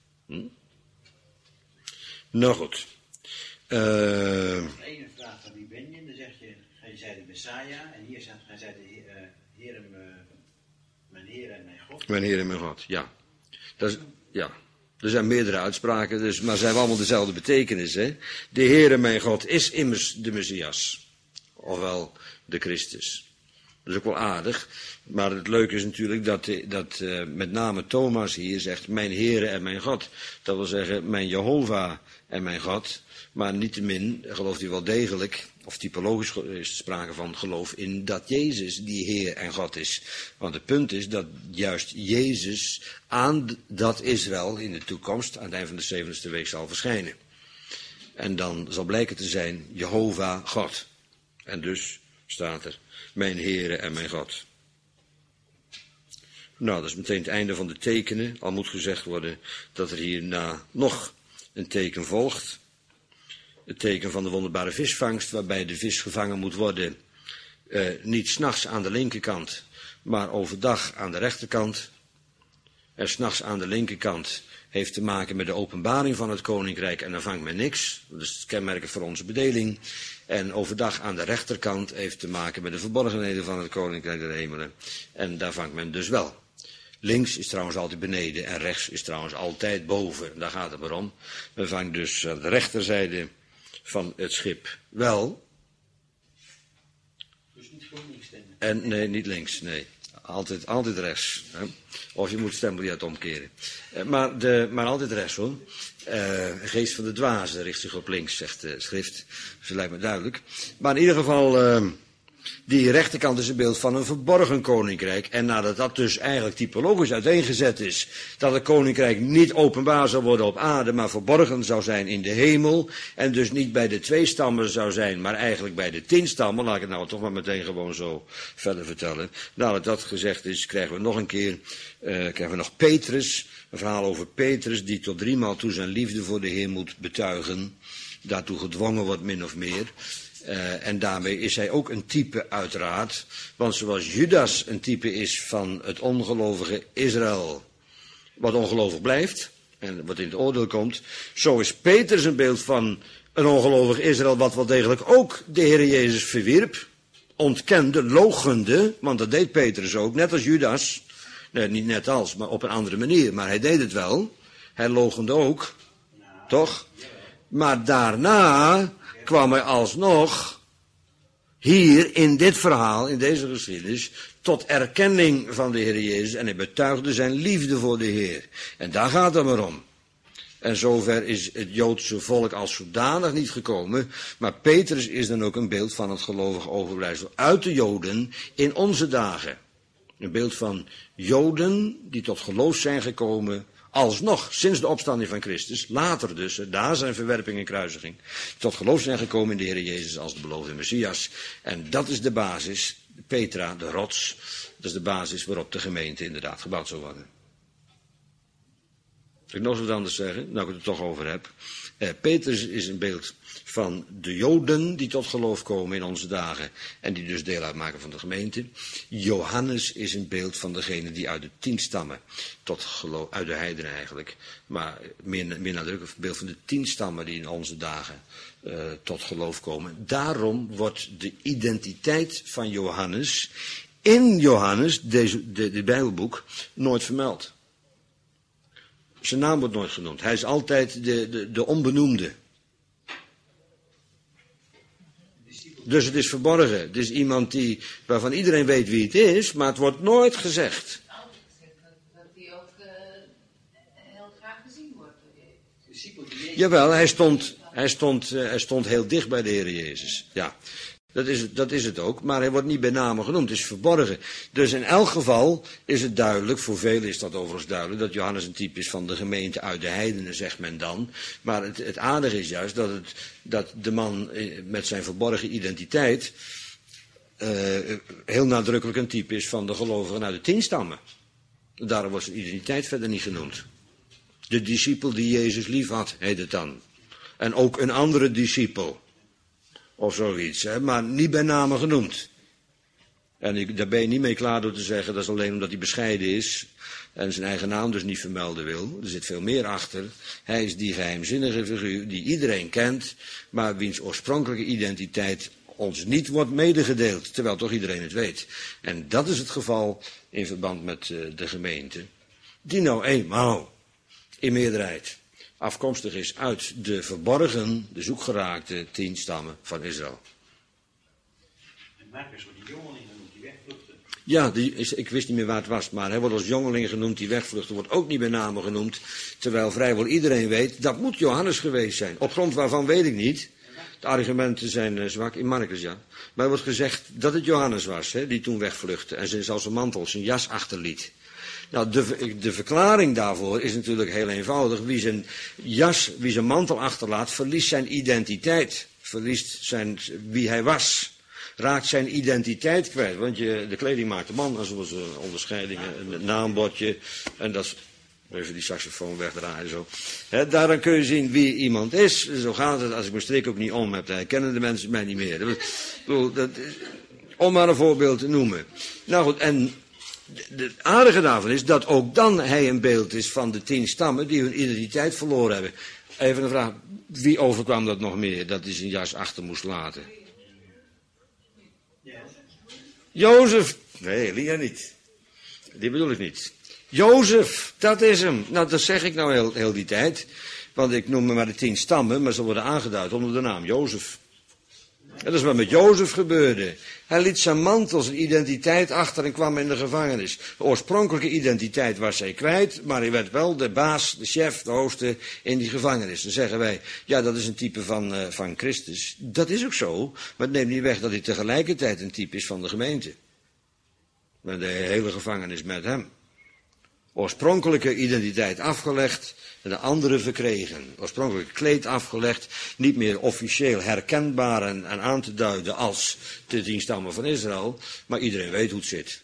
Nou goed. Ene vraag van wie ben je? Dan zeg je, gij zijt de Messiah. En hier staat, gij zijt de Heer, mijn Heer en mijn God. Mijn Heer en mijn God, ja. Ja. Er zijn meerdere uitspraken, maar ze hebben allemaal dezelfde betekenis. Hè? De Heer en mijn God is immers de Messias. Ofwel de Christus. Dat is ook wel aardig. Maar het leuke is natuurlijk dat met name Thomas hier zegt mijn Heere en mijn God. Dat wil zeggen mijn Jehovah en mijn God. Maar niettemin gelooft hij wel degelijk, of typologisch is er sprake van geloof in dat Jezus die Heer en God is. Want het punt is dat juist Jezus aan dat Israël in de toekomst aan het eind van de 7e week zal verschijnen. En dan zal blijken te zijn Jehovah God. En dus staat er mijn Heere en mijn God. Nou, dat is meteen het einde van de tekenen. Al moet gezegd worden dat er hierna nog een teken volgt. Het teken van de wonderbare visvangst, waarbij de vis gevangen moet worden, niet 's nachts aan de linkerkant, maar overdag aan de rechterkant. En 's nachts aan de linkerkant heeft te maken met de openbaring van het koninkrijk en dan vangt men niks. Dat is het kenmerkend voor onze bedeling. En overdag aan de rechterkant heeft te maken met de verborgenheden van het koninkrijk der hemelen. En daar vangt men dus wel. Links is trouwens altijd beneden en rechts is trouwens altijd boven. Daar gaat het maar om. Men vangt dus aan de rechterzijde van het schip wel. Dus niet gewoon links stemmen. En nee, niet links, nee. Altijd rechts. Hè? Of je moet stembiljet omkeren. Maar altijd rechts hoor. Geest van de dwazen richt zich op links, zegt de schrift. Dus dat lijkt me duidelijk. Maar in ieder geval, die rechterkant is een beeld van een verborgen koninkrijk. En nadat dat dus eigenlijk typologisch uiteengezet is, dat het koninkrijk niet openbaar zou worden op aarde, maar verborgen zou zijn in de hemel. En dus niet bij de 2 stammen zou zijn, maar eigenlijk bij de 10 stammen. Laat ik het nou toch maar meteen gewoon zo verder vertellen. Nadat dat gezegd is, krijgen we nog een keer, krijgen we nog Petrus. Een verhaal over Petrus, die tot 3 maal toe zijn liefde voor de Heer moet betuigen. Daartoe gedwongen wordt min of meer. En daarmee is hij ook een type uiteraard. Want zoals Judas een type is van het ongelovige Israël, wat ongelovig blijft en wat in het oordeel komt, zo is Petrus een beeld van een ongelovig Israël wat wel degelijk ook de Heer Jezus verwierp, ontkende, loochende, want dat deed Petrus ook, net als Judas. Nee, niet net als, maar op een andere manier. Maar hij deed het wel. Hij loochende ook. Toch? Maar daarna kwam hij alsnog hier in dit verhaal, in deze geschiedenis, tot erkenning van de Heer Jezus. En hij betuigde zijn liefde voor de Heer. En daar gaat het maar om. En zover is het Joodse volk als zodanig niet gekomen. Maar Petrus is dan ook een beeld van het gelovige overblijfsel uit de Joden in onze dagen. Een beeld van Joden die tot geloof zijn gekomen, alsnog, sinds de opstanding van Christus, later dus, daar zijn verwerping en kruisiging, tot geloof zijn gekomen in de Heer Jezus als de beloofde Messias. En dat is de basis, Petra, de rots, dat is de basis waarop de gemeente inderdaad gebouwd zal worden. Zal ik nog eens wat anders zeggen, nou ik het er toch over heb. Petrus is een beeld van de Joden die tot geloof komen in onze dagen en die dus deel uitmaken van de gemeente. Johannes is een beeld van degene die uit de 10 stammen tot geloof, uit de heidenen eigenlijk, maar meer nadrukkelijk een beeld van de 10 stammen die in onze dagen tot geloof komen. Daarom wordt de identiteit van Johannes in Johannes, dit Bijbelboek, nooit vermeld. Zijn naam wordt nooit genoemd. Hij is altijd de onbenoemde. Dus het is verborgen. Het is iemand waarvan iedereen weet wie het is, maar het wordt nooit gezegd. Dat die ook heel graag gezien wordt. Jawel, hij stond heel dicht bij de Heer Jezus. Ja. Dat is het ook, maar hij wordt niet bij name genoemd, het is verborgen. Dus in elk geval is het duidelijk, voor velen is dat overigens duidelijk, dat Johannes een type is van de gemeente uit de heidenen, zegt men dan. Maar het aardige is juist dat de man met zijn verborgen identiteit heel nadrukkelijk een type is van de gelovigen uit de 10 stammen. Daarom wordt zijn identiteit verder niet genoemd. De discipel die Jezus lief had, heet het dan. En ook een andere discipel. Of zoiets, hè? Maar niet bij name genoemd. En daar ben je niet mee klaar door te zeggen, dat is alleen omdat hij bescheiden is en zijn eigen naam dus niet vermelden wil. Er zit veel meer achter. Hij is die geheimzinnige figuur die iedereen kent, maar wiens oorspronkelijke identiteit ons niet wordt medegedeeld, terwijl toch iedereen het weet. En dat is het geval in verband met de gemeente, die nou eenmaal in meerderheid afkomstig is uit de verborgen, de zoekgeraakte 10 stammen van Israël. En Marcus wordt die jongeling genoemd, die wegvluchten. Ja, ik wist niet meer waar het was, maar hij wordt als jongeling genoemd, die wegvluchten wordt ook niet bij name genoemd, terwijl vrijwel iedereen weet, dat moet Johannes geweest zijn. Op grond waarvan weet ik niet. De argumenten zijn zwak in Marcus, ja. Maar er wordt gezegd dat het Johannes was, hè, die toen wegvluchtte en zelfs zijn mantel, zijn jas achterliet. Nou, de verklaring daarvoor is natuurlijk heel eenvoudig. Wie zijn mantel achterlaat, verliest zijn identiteit. Verliest wie hij was. Raakt zijn identiteit kwijt. Want de kleding maakt de man, zoals onderscheidingen, een naambordje. En dat is, even die saxofoon wegdraaien zo. Daaraan kun je zien wie iemand is. Zo gaat het, als ik mijn strik ook niet om heb, dan herkennen de mensen mij niet meer. Om maar een voorbeeld te noemen. Nou goed, en het aardige daarvan is dat ook dan hij een beeld is van de 10 stammen die hun identiteit verloren hebben. Even een vraag, wie overkwam dat nog meer, dat hij zijn jas achter moest laten? Jozef. Nee, Elia niet. Die bedoel ik niet. Jozef, dat is hem. Nou, dat zeg ik nou heel die tijd. Want ik noem maar de 10 stammen, maar ze worden aangeduid onder de naam Jozef. En dat is wat met Jozef gebeurde. Hij liet zijn mantel, zijn identiteit achter en kwam in de gevangenis. De oorspronkelijke identiteit was hij kwijt, maar hij werd wel de baas, de chef, de hoogste in die gevangenis. Dan zeggen wij, ja, dat is een type van Christus. Dat is ook zo, maar het neemt niet weg dat hij tegelijkertijd een type is van de gemeente. Met de hele gevangenis met hem. Oorspronkelijke identiteit afgelegd en de andere verkregen. Oorspronkelijk kleed afgelegd, niet meer officieel herkenbaar en aan te duiden als de 10 stammen van Israël, maar iedereen weet hoe het zit.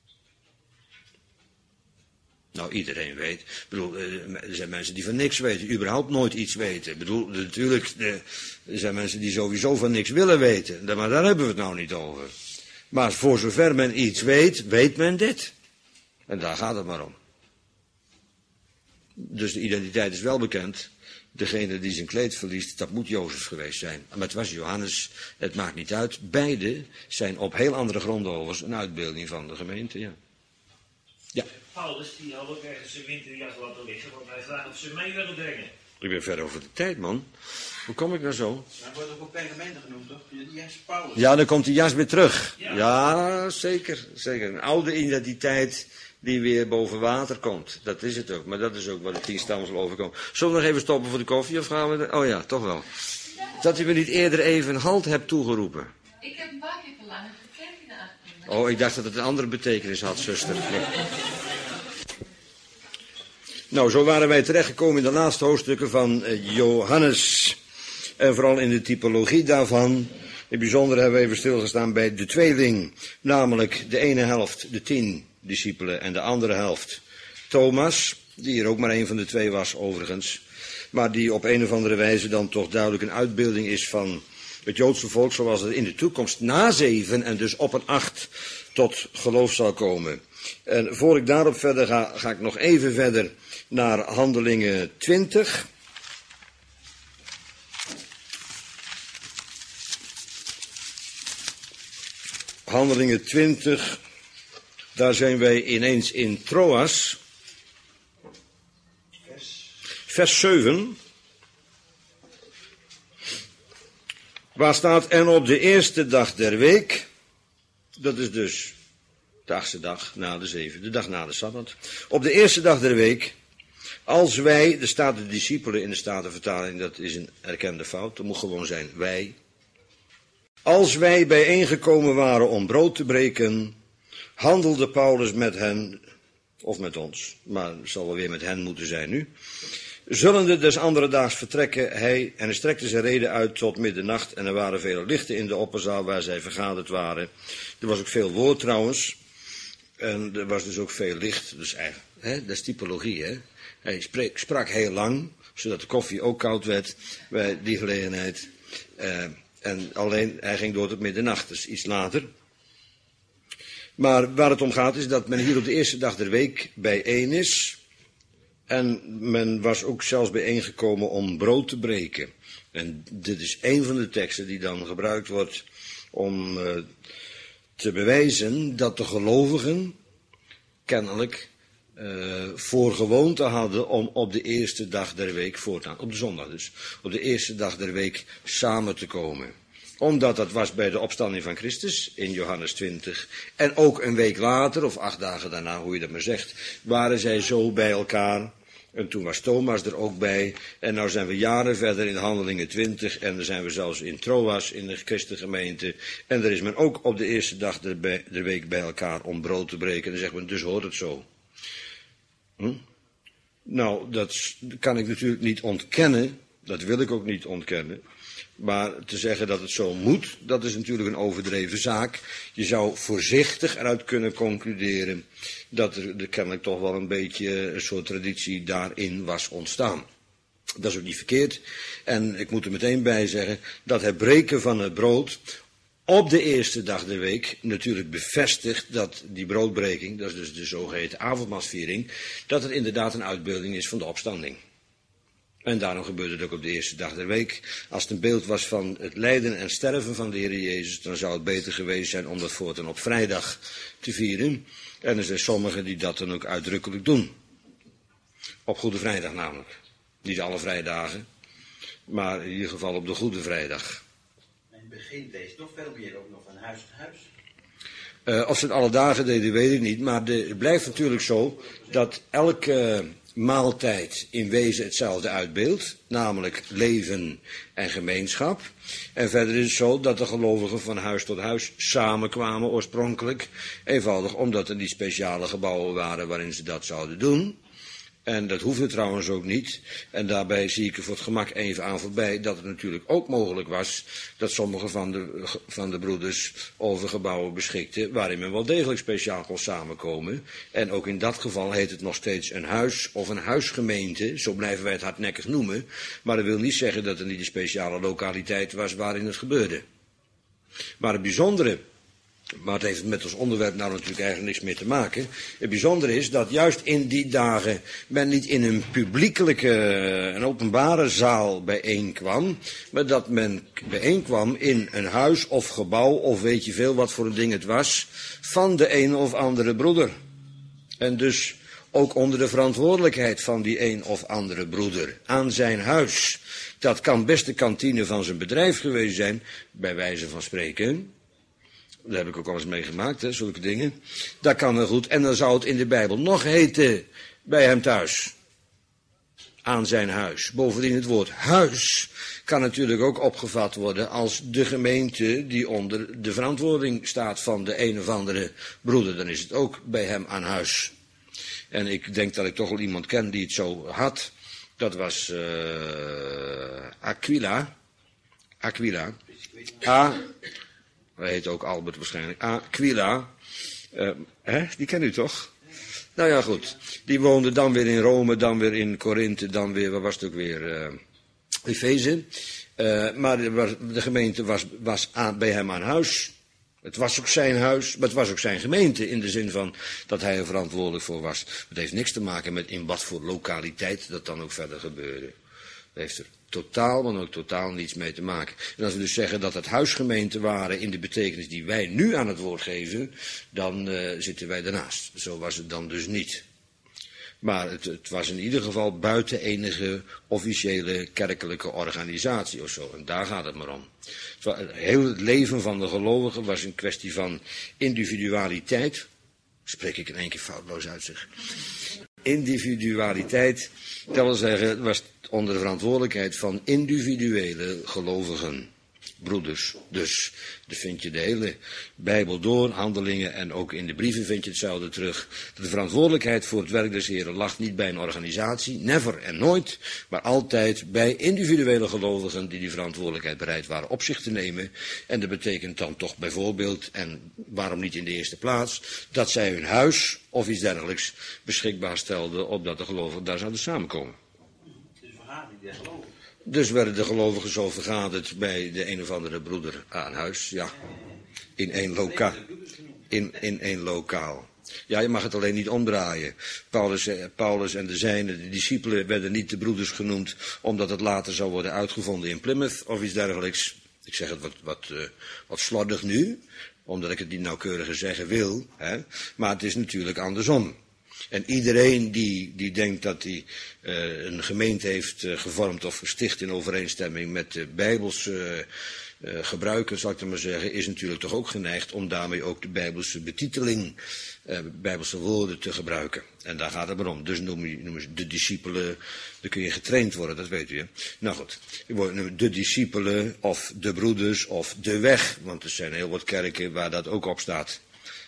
Nou, iedereen weet. Ik bedoel, er zijn mensen die van niks weten, überhaupt nooit iets weten. Ik bedoel, natuurlijk, er zijn mensen die sowieso van niks willen weten, maar daar hebben we het nou niet over. Maar voor zover men iets weet, weet men dit. En daar gaat het maar om. Dus de identiteit is wel bekend. Degene die zijn kleed verliest, dat moet Jozef geweest zijn. Maar het was Johannes, het maakt niet uit. Beide zijn op heel andere gronden overigens een uitbeelding van de gemeente, ja. Ja. Paulus, die had ook ergens zijn winterjas laten liggen, want hij vraagt of ze mee willen brengen. Ik ben ver over de tijd, man. Hoe kom ik nou zo? Hij wordt ook op pergamenten genoemd, toch? Die jas Paulus. Ja, dan komt die jas weer terug. Ja. Ja, zeker. Een oude identiteit die weer boven water komt. Dat is het ook. Maar dat is ook wat de 10 stammen zal overkomen. Zullen we nog even stoppen voor de koffie of gaan we... Oh ja, toch wel. Dat u me niet eerder even een halt hebt toegeroepen. Ik heb een paar keer verlangen de kerk in de achtergrond. Oh, ik dacht dat het een andere betekenis had, zuster. Nee. Nou, zo waren wij terechtgekomen in de laatste hoofdstukken van Johannes. En vooral in de typologie daarvan. In het bijzonder hebben we even stilgestaan bij de tweeling. Namelijk de ene helft, de 10 discipelen, en de andere helft Thomas, die er ook maar een van de 2 was overigens, maar die op een of andere wijze dan toch duidelijk een uitbeelding is van het Joodse volk zoals het in de toekomst na 7 en dus op een 8 tot geloof zal komen. En voor ik daarop verder ga ik nog even verder naar Handelingen 20. Handelingen 20, daar zijn wij ineens in Troas. Vers 7. Waar staat, en op de eerste dag der week, dat is dus de 8e dag na de 7e, de dag na de Sabbat. Op de eerste dag der week, als wij, er staat de discipelen in de Statenvertaling, dat is een erkende fout, dat moet gewoon zijn wij. Als wij bijeengekomen waren om brood te breken, handelde Paulus met hen, of met ons, maar het zal wel weer met hen moeten zijn nu. Zullende des andere daags vertrekken, hij strekte zijn reden uit tot middernacht en er waren vele lichten in de opperzaal waar zij vergaderd waren. Er was ook veel woord trouwens en er was dus ook veel licht, dus eigenlijk, dat is typologie, hè. Hij sprak heel lang, zodat de koffie ook koud werd bij die gelegenheid. En alleen, hij ging door tot middernacht, dus iets later. Maar waar het om gaat is dat men hier op de eerste dag der week bijeen is. En men was ook zelfs bijeengekomen om brood te breken. En dit is een van de teksten die dan gebruikt wordt om te bewijzen dat de gelovigen kennelijk voor gewoonte hadden om op de eerste dag der week voortaan, op de zondag dus, op de eerste dag der week samen te komen. Omdat dat was bij de opstanding van Christus in Johannes 20. En ook een week later, of 8 dagen daarna, hoe je dat maar zegt, waren zij zo bij elkaar. En toen was Thomas er ook bij. En nou zijn we jaren verder in Handelingen 20. En dan zijn we zelfs in Troas, in de christengemeente. En daar is men ook op de eerste dag der week bij elkaar om brood te breken. En dan zegt men, dus hoort het zo. Nou, dat kan ik natuurlijk niet ontkennen. Dat wil ik ook niet ontkennen. Maar te zeggen dat het zo moet, dat is natuurlijk een overdreven zaak. Je zou voorzichtig eruit kunnen concluderen dat er kennelijk toch wel een beetje een soort traditie daarin was ontstaan. Dat is ook niet verkeerd. En ik moet er meteen bij zeggen dat het breken van het brood op de eerste dag der week natuurlijk bevestigt dat die broodbreking, dat is dus de zogeheten avondmaalsviering, dat het inderdaad een uitbeelding is van de opstanding. En daarom gebeurde het ook op de eerste dag der week. Als het een beeld was van het lijden en sterven van de Heer Jezus, dan zou het beter geweest zijn om dat voortaan op vrijdag te vieren. En er zijn sommigen die dat dan ook uitdrukkelijk doen. Op Goede Vrijdag namelijk. Niet alle vrijdagen, maar in ieder geval op de Goede Vrijdag. In het begin deed het nog veel meer, ook nog van huis tot huis. Of ze het alle dagen deden, weet ik niet. Maar het blijft natuurlijk zo dat elke maaltijd in wezen hetzelfde uitbeeldt, namelijk leven en gemeenschap. En verder is het zo dat de gelovigen van huis tot huis samenkwamen oorspronkelijk, eenvoudig omdat er die speciale gebouwen waren waarin ze dat zouden doen. En dat hoefde trouwens ook niet. En daarbij zie ik er voor het gemak even aan voorbij dat het natuurlijk ook mogelijk was dat sommige van de broeders over gebouwen beschikten waarin men wel degelijk speciaal kon samenkomen. En ook in dat geval heet het nog steeds een huis of een huisgemeente, zo blijven wij het hardnekkig noemen. Maar dat wil niet zeggen dat er niet een speciale lokaliteit was waarin het gebeurde. Maar het bijzondere, maar het heeft met ons onderwerp nou natuurlijk eigenlijk niks meer te maken. Het bijzondere is dat juist in die dagen men niet in een publiekelijke, een openbare zaal bijeenkwam, maar dat men bijeenkwam in een huis of gebouw of weet je veel wat voor een ding het was, van de een of andere broeder. En dus ook onder de verantwoordelijkheid van die een of andere broeder aan zijn huis. Dat kan best de kantine van zijn bedrijf geweest zijn, bij wijze van spreken. Daar heb ik ook al eens meegemaakt, hè, zulke dingen. Dat kan wel goed. En dan zou het in de Bijbel nog heten bij hem thuis. Aan zijn huis. Bovendien het woord huis kan natuurlijk ook opgevat worden als de gemeente die onder de verantwoording staat van de een of andere broeder. Dan is het ook bij hem aan huis. En ik denk dat ik toch wel iemand ken die het zo had. Dat was Aquila. Hij heet ook Albert waarschijnlijk. Aquila. Die ken u toch? Nou ja, goed. Die woonde dan weer in Rome, dan weer in Korinthe, dan weer, waar was het ook weer? Efeze. Maar de gemeente was bij hem aan huis. Het was ook zijn huis, maar het was ook zijn gemeente in de zin van dat hij er verantwoordelijk voor was. Het heeft niks te maken met in wat voor lokaliteit dat dan ook verder gebeurde. Dat heeft er totaal, maar ook totaal niets mee te maken. En als we dus zeggen dat het huisgemeenten waren in de betekenis die wij nu aan het woord geven, dan zitten wij daarnaast. Zo was het dan dus niet. Maar het was in ieder geval buiten enige officiële kerkelijke organisatie of zo. En daar gaat het maar om. Heel het leven van de gelovigen was een kwestie van individualiteit. Spreek ik in één keer foutloos uit, zeg. Individualiteit, dat wil zeggen, was onder de verantwoordelijkheid van individuele gelovigen. broeders. Dus daar vind je de hele Bijbel door, Handelingen en ook in de brieven vind je hetzelfde terug. De verantwoordelijkheid voor het werk des Heren lag niet bij een organisatie, never en nooit, maar altijd bij individuele gelovigen die verantwoordelijkheid bereid waren op zich te nemen. En dat betekent dan toch bijvoorbeeld, en waarom niet in de eerste plaats, dat zij hun huis of iets dergelijks beschikbaar stelden, opdat de gelovigen daar zouden samenkomen. Dus vergadering der gelovigen. Dus werden de gelovigen zo vergaderd bij de een of andere broeder aan huis, ja, in één lokaal. Ja, je mag het alleen niet omdraaien. Paulus en de zijnen, de discipelen, werden niet de broeders genoemd, omdat het later zou worden uitgevonden in Plymouth of iets dergelijks. Ik zeg het wat slordig nu, omdat ik het niet nauwkeuriger zeggen wil, hè? Maar het is natuurlijk andersom. En iedereen die denkt dat hij een gemeente heeft gevormd of gesticht in overeenstemming met de Bijbelse gebruiken, zal ik het maar zeggen, is natuurlijk toch ook geneigd om daarmee ook de Bijbelse betiteling, Bijbelse woorden te gebruiken. En daar gaat het maar om. Dus noemen ze de discipelen, dan kun je getraind worden, dat weet u. Hè? Nou goed, de discipelen of de broeders of de weg, want er zijn heel wat kerken waar dat ook op staat.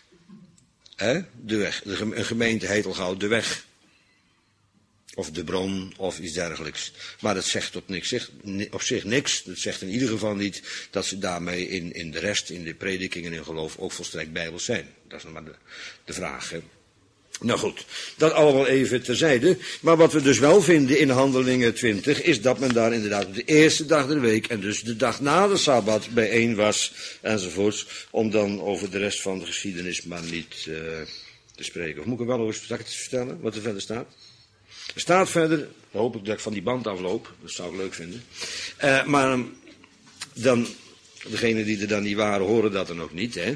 De weg. Een gemeente heet al gauw de weg. Of de bron, of iets dergelijks. Maar dat zegt op zich niks. Dat zegt in ieder geval niet dat ze daarmee in de rest, in de prediking en in geloof, ook volstrekt bijbels zijn. Dat is nog maar de vraag. Hè? Nou goed, dat allemaal even terzijde. Maar wat we dus wel vinden in Handelingen 20, is dat men daar inderdaad op de eerste dag der week, en dus de dag na de Sabbat, bijeen was, enzovoorts, om dan over de rest van de geschiedenis maar niet te spreken. Of moet ik er wel over vertellen, wat er verder staat? Er staat verder, hoop ik dat ik van die band afloop, dat zou ik leuk vinden. Maar dan, degenen die er dan niet waren, horen dat dan ook niet. Hè?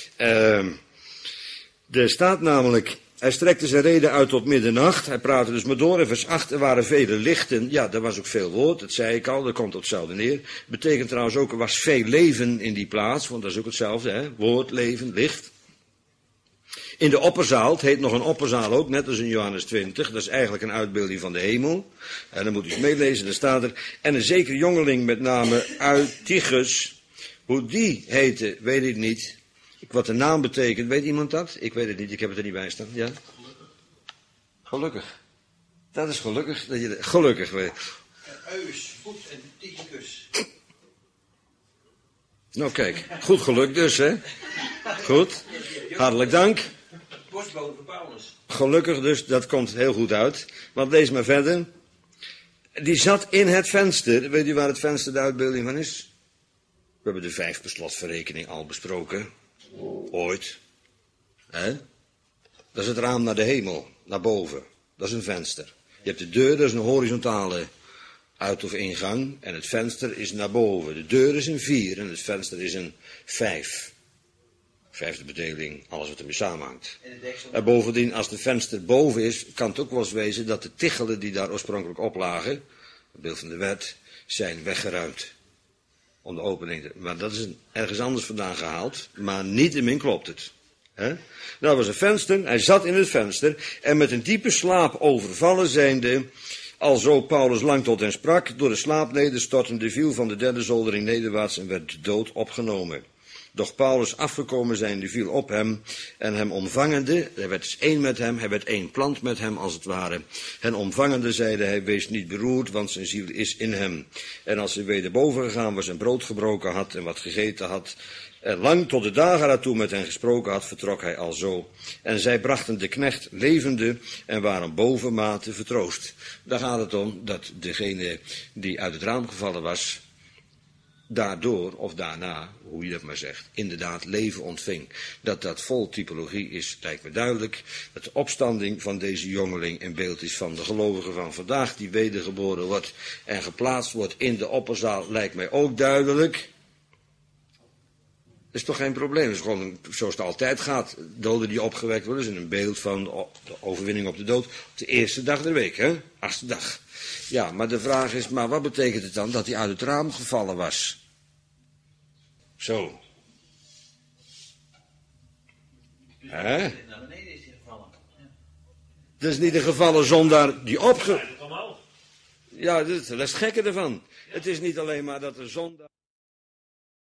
Er staat namelijk, hij strekte zijn reden uit tot middernacht, hij praatte dus maar door, in vers 8, er waren vele lichten, ja, er was ook veel woord, dat zei ik al, dat komt op hetzelfde neer. Betekent trouwens ook, er was veel leven in die plaats, want dat is ook hetzelfde, hè? Woord, leven, licht. In de opperzaal, het heet nog een opperzaal ook, net als in Johannes 20, dat is eigenlijk een uitbeelding van de hemel. En dan moet u eens meelezen, daar staat er, en een zeker jongeling met name Eutychus, hoe die heette, weet ik niet. Wat de naam betekent, weet iemand dat? Ik weet het niet, ik heb het er niet bij staan. Ja? Gelukkig. Dat is gelukkig. Gelukkig. Eus, voet en tychus. Nou kijk, goed geluk dus, hè? Goed. Hartelijk dank. Postbode van Paulus. Gelukkig dus, dat komt heel goed uit. Want lees maar verder. Die zat in het venster. Weet u waar het venster de uitbeelding van is? We hebben de 5 slotverrekening al besproken. Ooit. Hè? Dat is het raam naar de hemel, naar boven. Dat is een venster. Je hebt de deur, dat is een horizontale uit- of ingang. En het venster is naar boven. De deur is een 4 en het venster is een 5. 5e bedeling, alles wat ermee samenhangt. En bovendien, als de venster boven is, kan het ook wel eens wezen dat de tichelen die daar oorspronkelijk op lagen, het beeld van de wet, zijn weggeruimd. Om de opening te... Maar dat is ergens anders vandaan gehaald. Maar niettemin klopt het. He? Nou was een venster. Hij zat in het venster. En met een diepe slaap overvallen zijnde. Alzo Paulus lang tot hen sprak. Door de slaap nederstortende viel van de derde zoldering nederwaarts. En werd de dood opgenomen. Doch Paulus afgekomen zijnde viel op hem en hem omvangende, hij werd dus één met hem, hij werd één plant met hem als het ware. En omvangende zeide hij, wees niet beroerd, want zijn ziel is in hem. En als hij weder boven gegaan was en brood gebroken had en wat gegeten had, en lang tot de dagen toe met hen gesproken had, vertrok hij alzo. En zij brachten de knecht levende en waren bovenmate vertroost. Daar gaat het om dat degene die uit het raam gevallen was, daardoor of daarna, hoe je dat maar zegt, inderdaad leven ontving. Dat vol typologie is, lijkt me duidelijk. Dat de opstanding van deze jongeling een beeld is van de gelovigen van vandaag, die wedergeboren wordt en geplaatst wordt in de opperzaal, lijkt mij ook duidelijk. Dat is toch geen probleem, dat is gewoon zoals het altijd gaat. Doden die opgewekt worden, is een beeld van de overwinning op de dood op de eerste dag der week, hè? 8e dag. Ja, maar de vraag is, maar wat betekent het dan dat hij uit het raam gevallen was? Zo. Hè? Naar beneden is hij gevallen. Ja. Dat is niet een gevallen zondaar die Ja, dat kan wel. Ja, dat is het gekke ervan. Het is niet alleen maar dat de zondaar...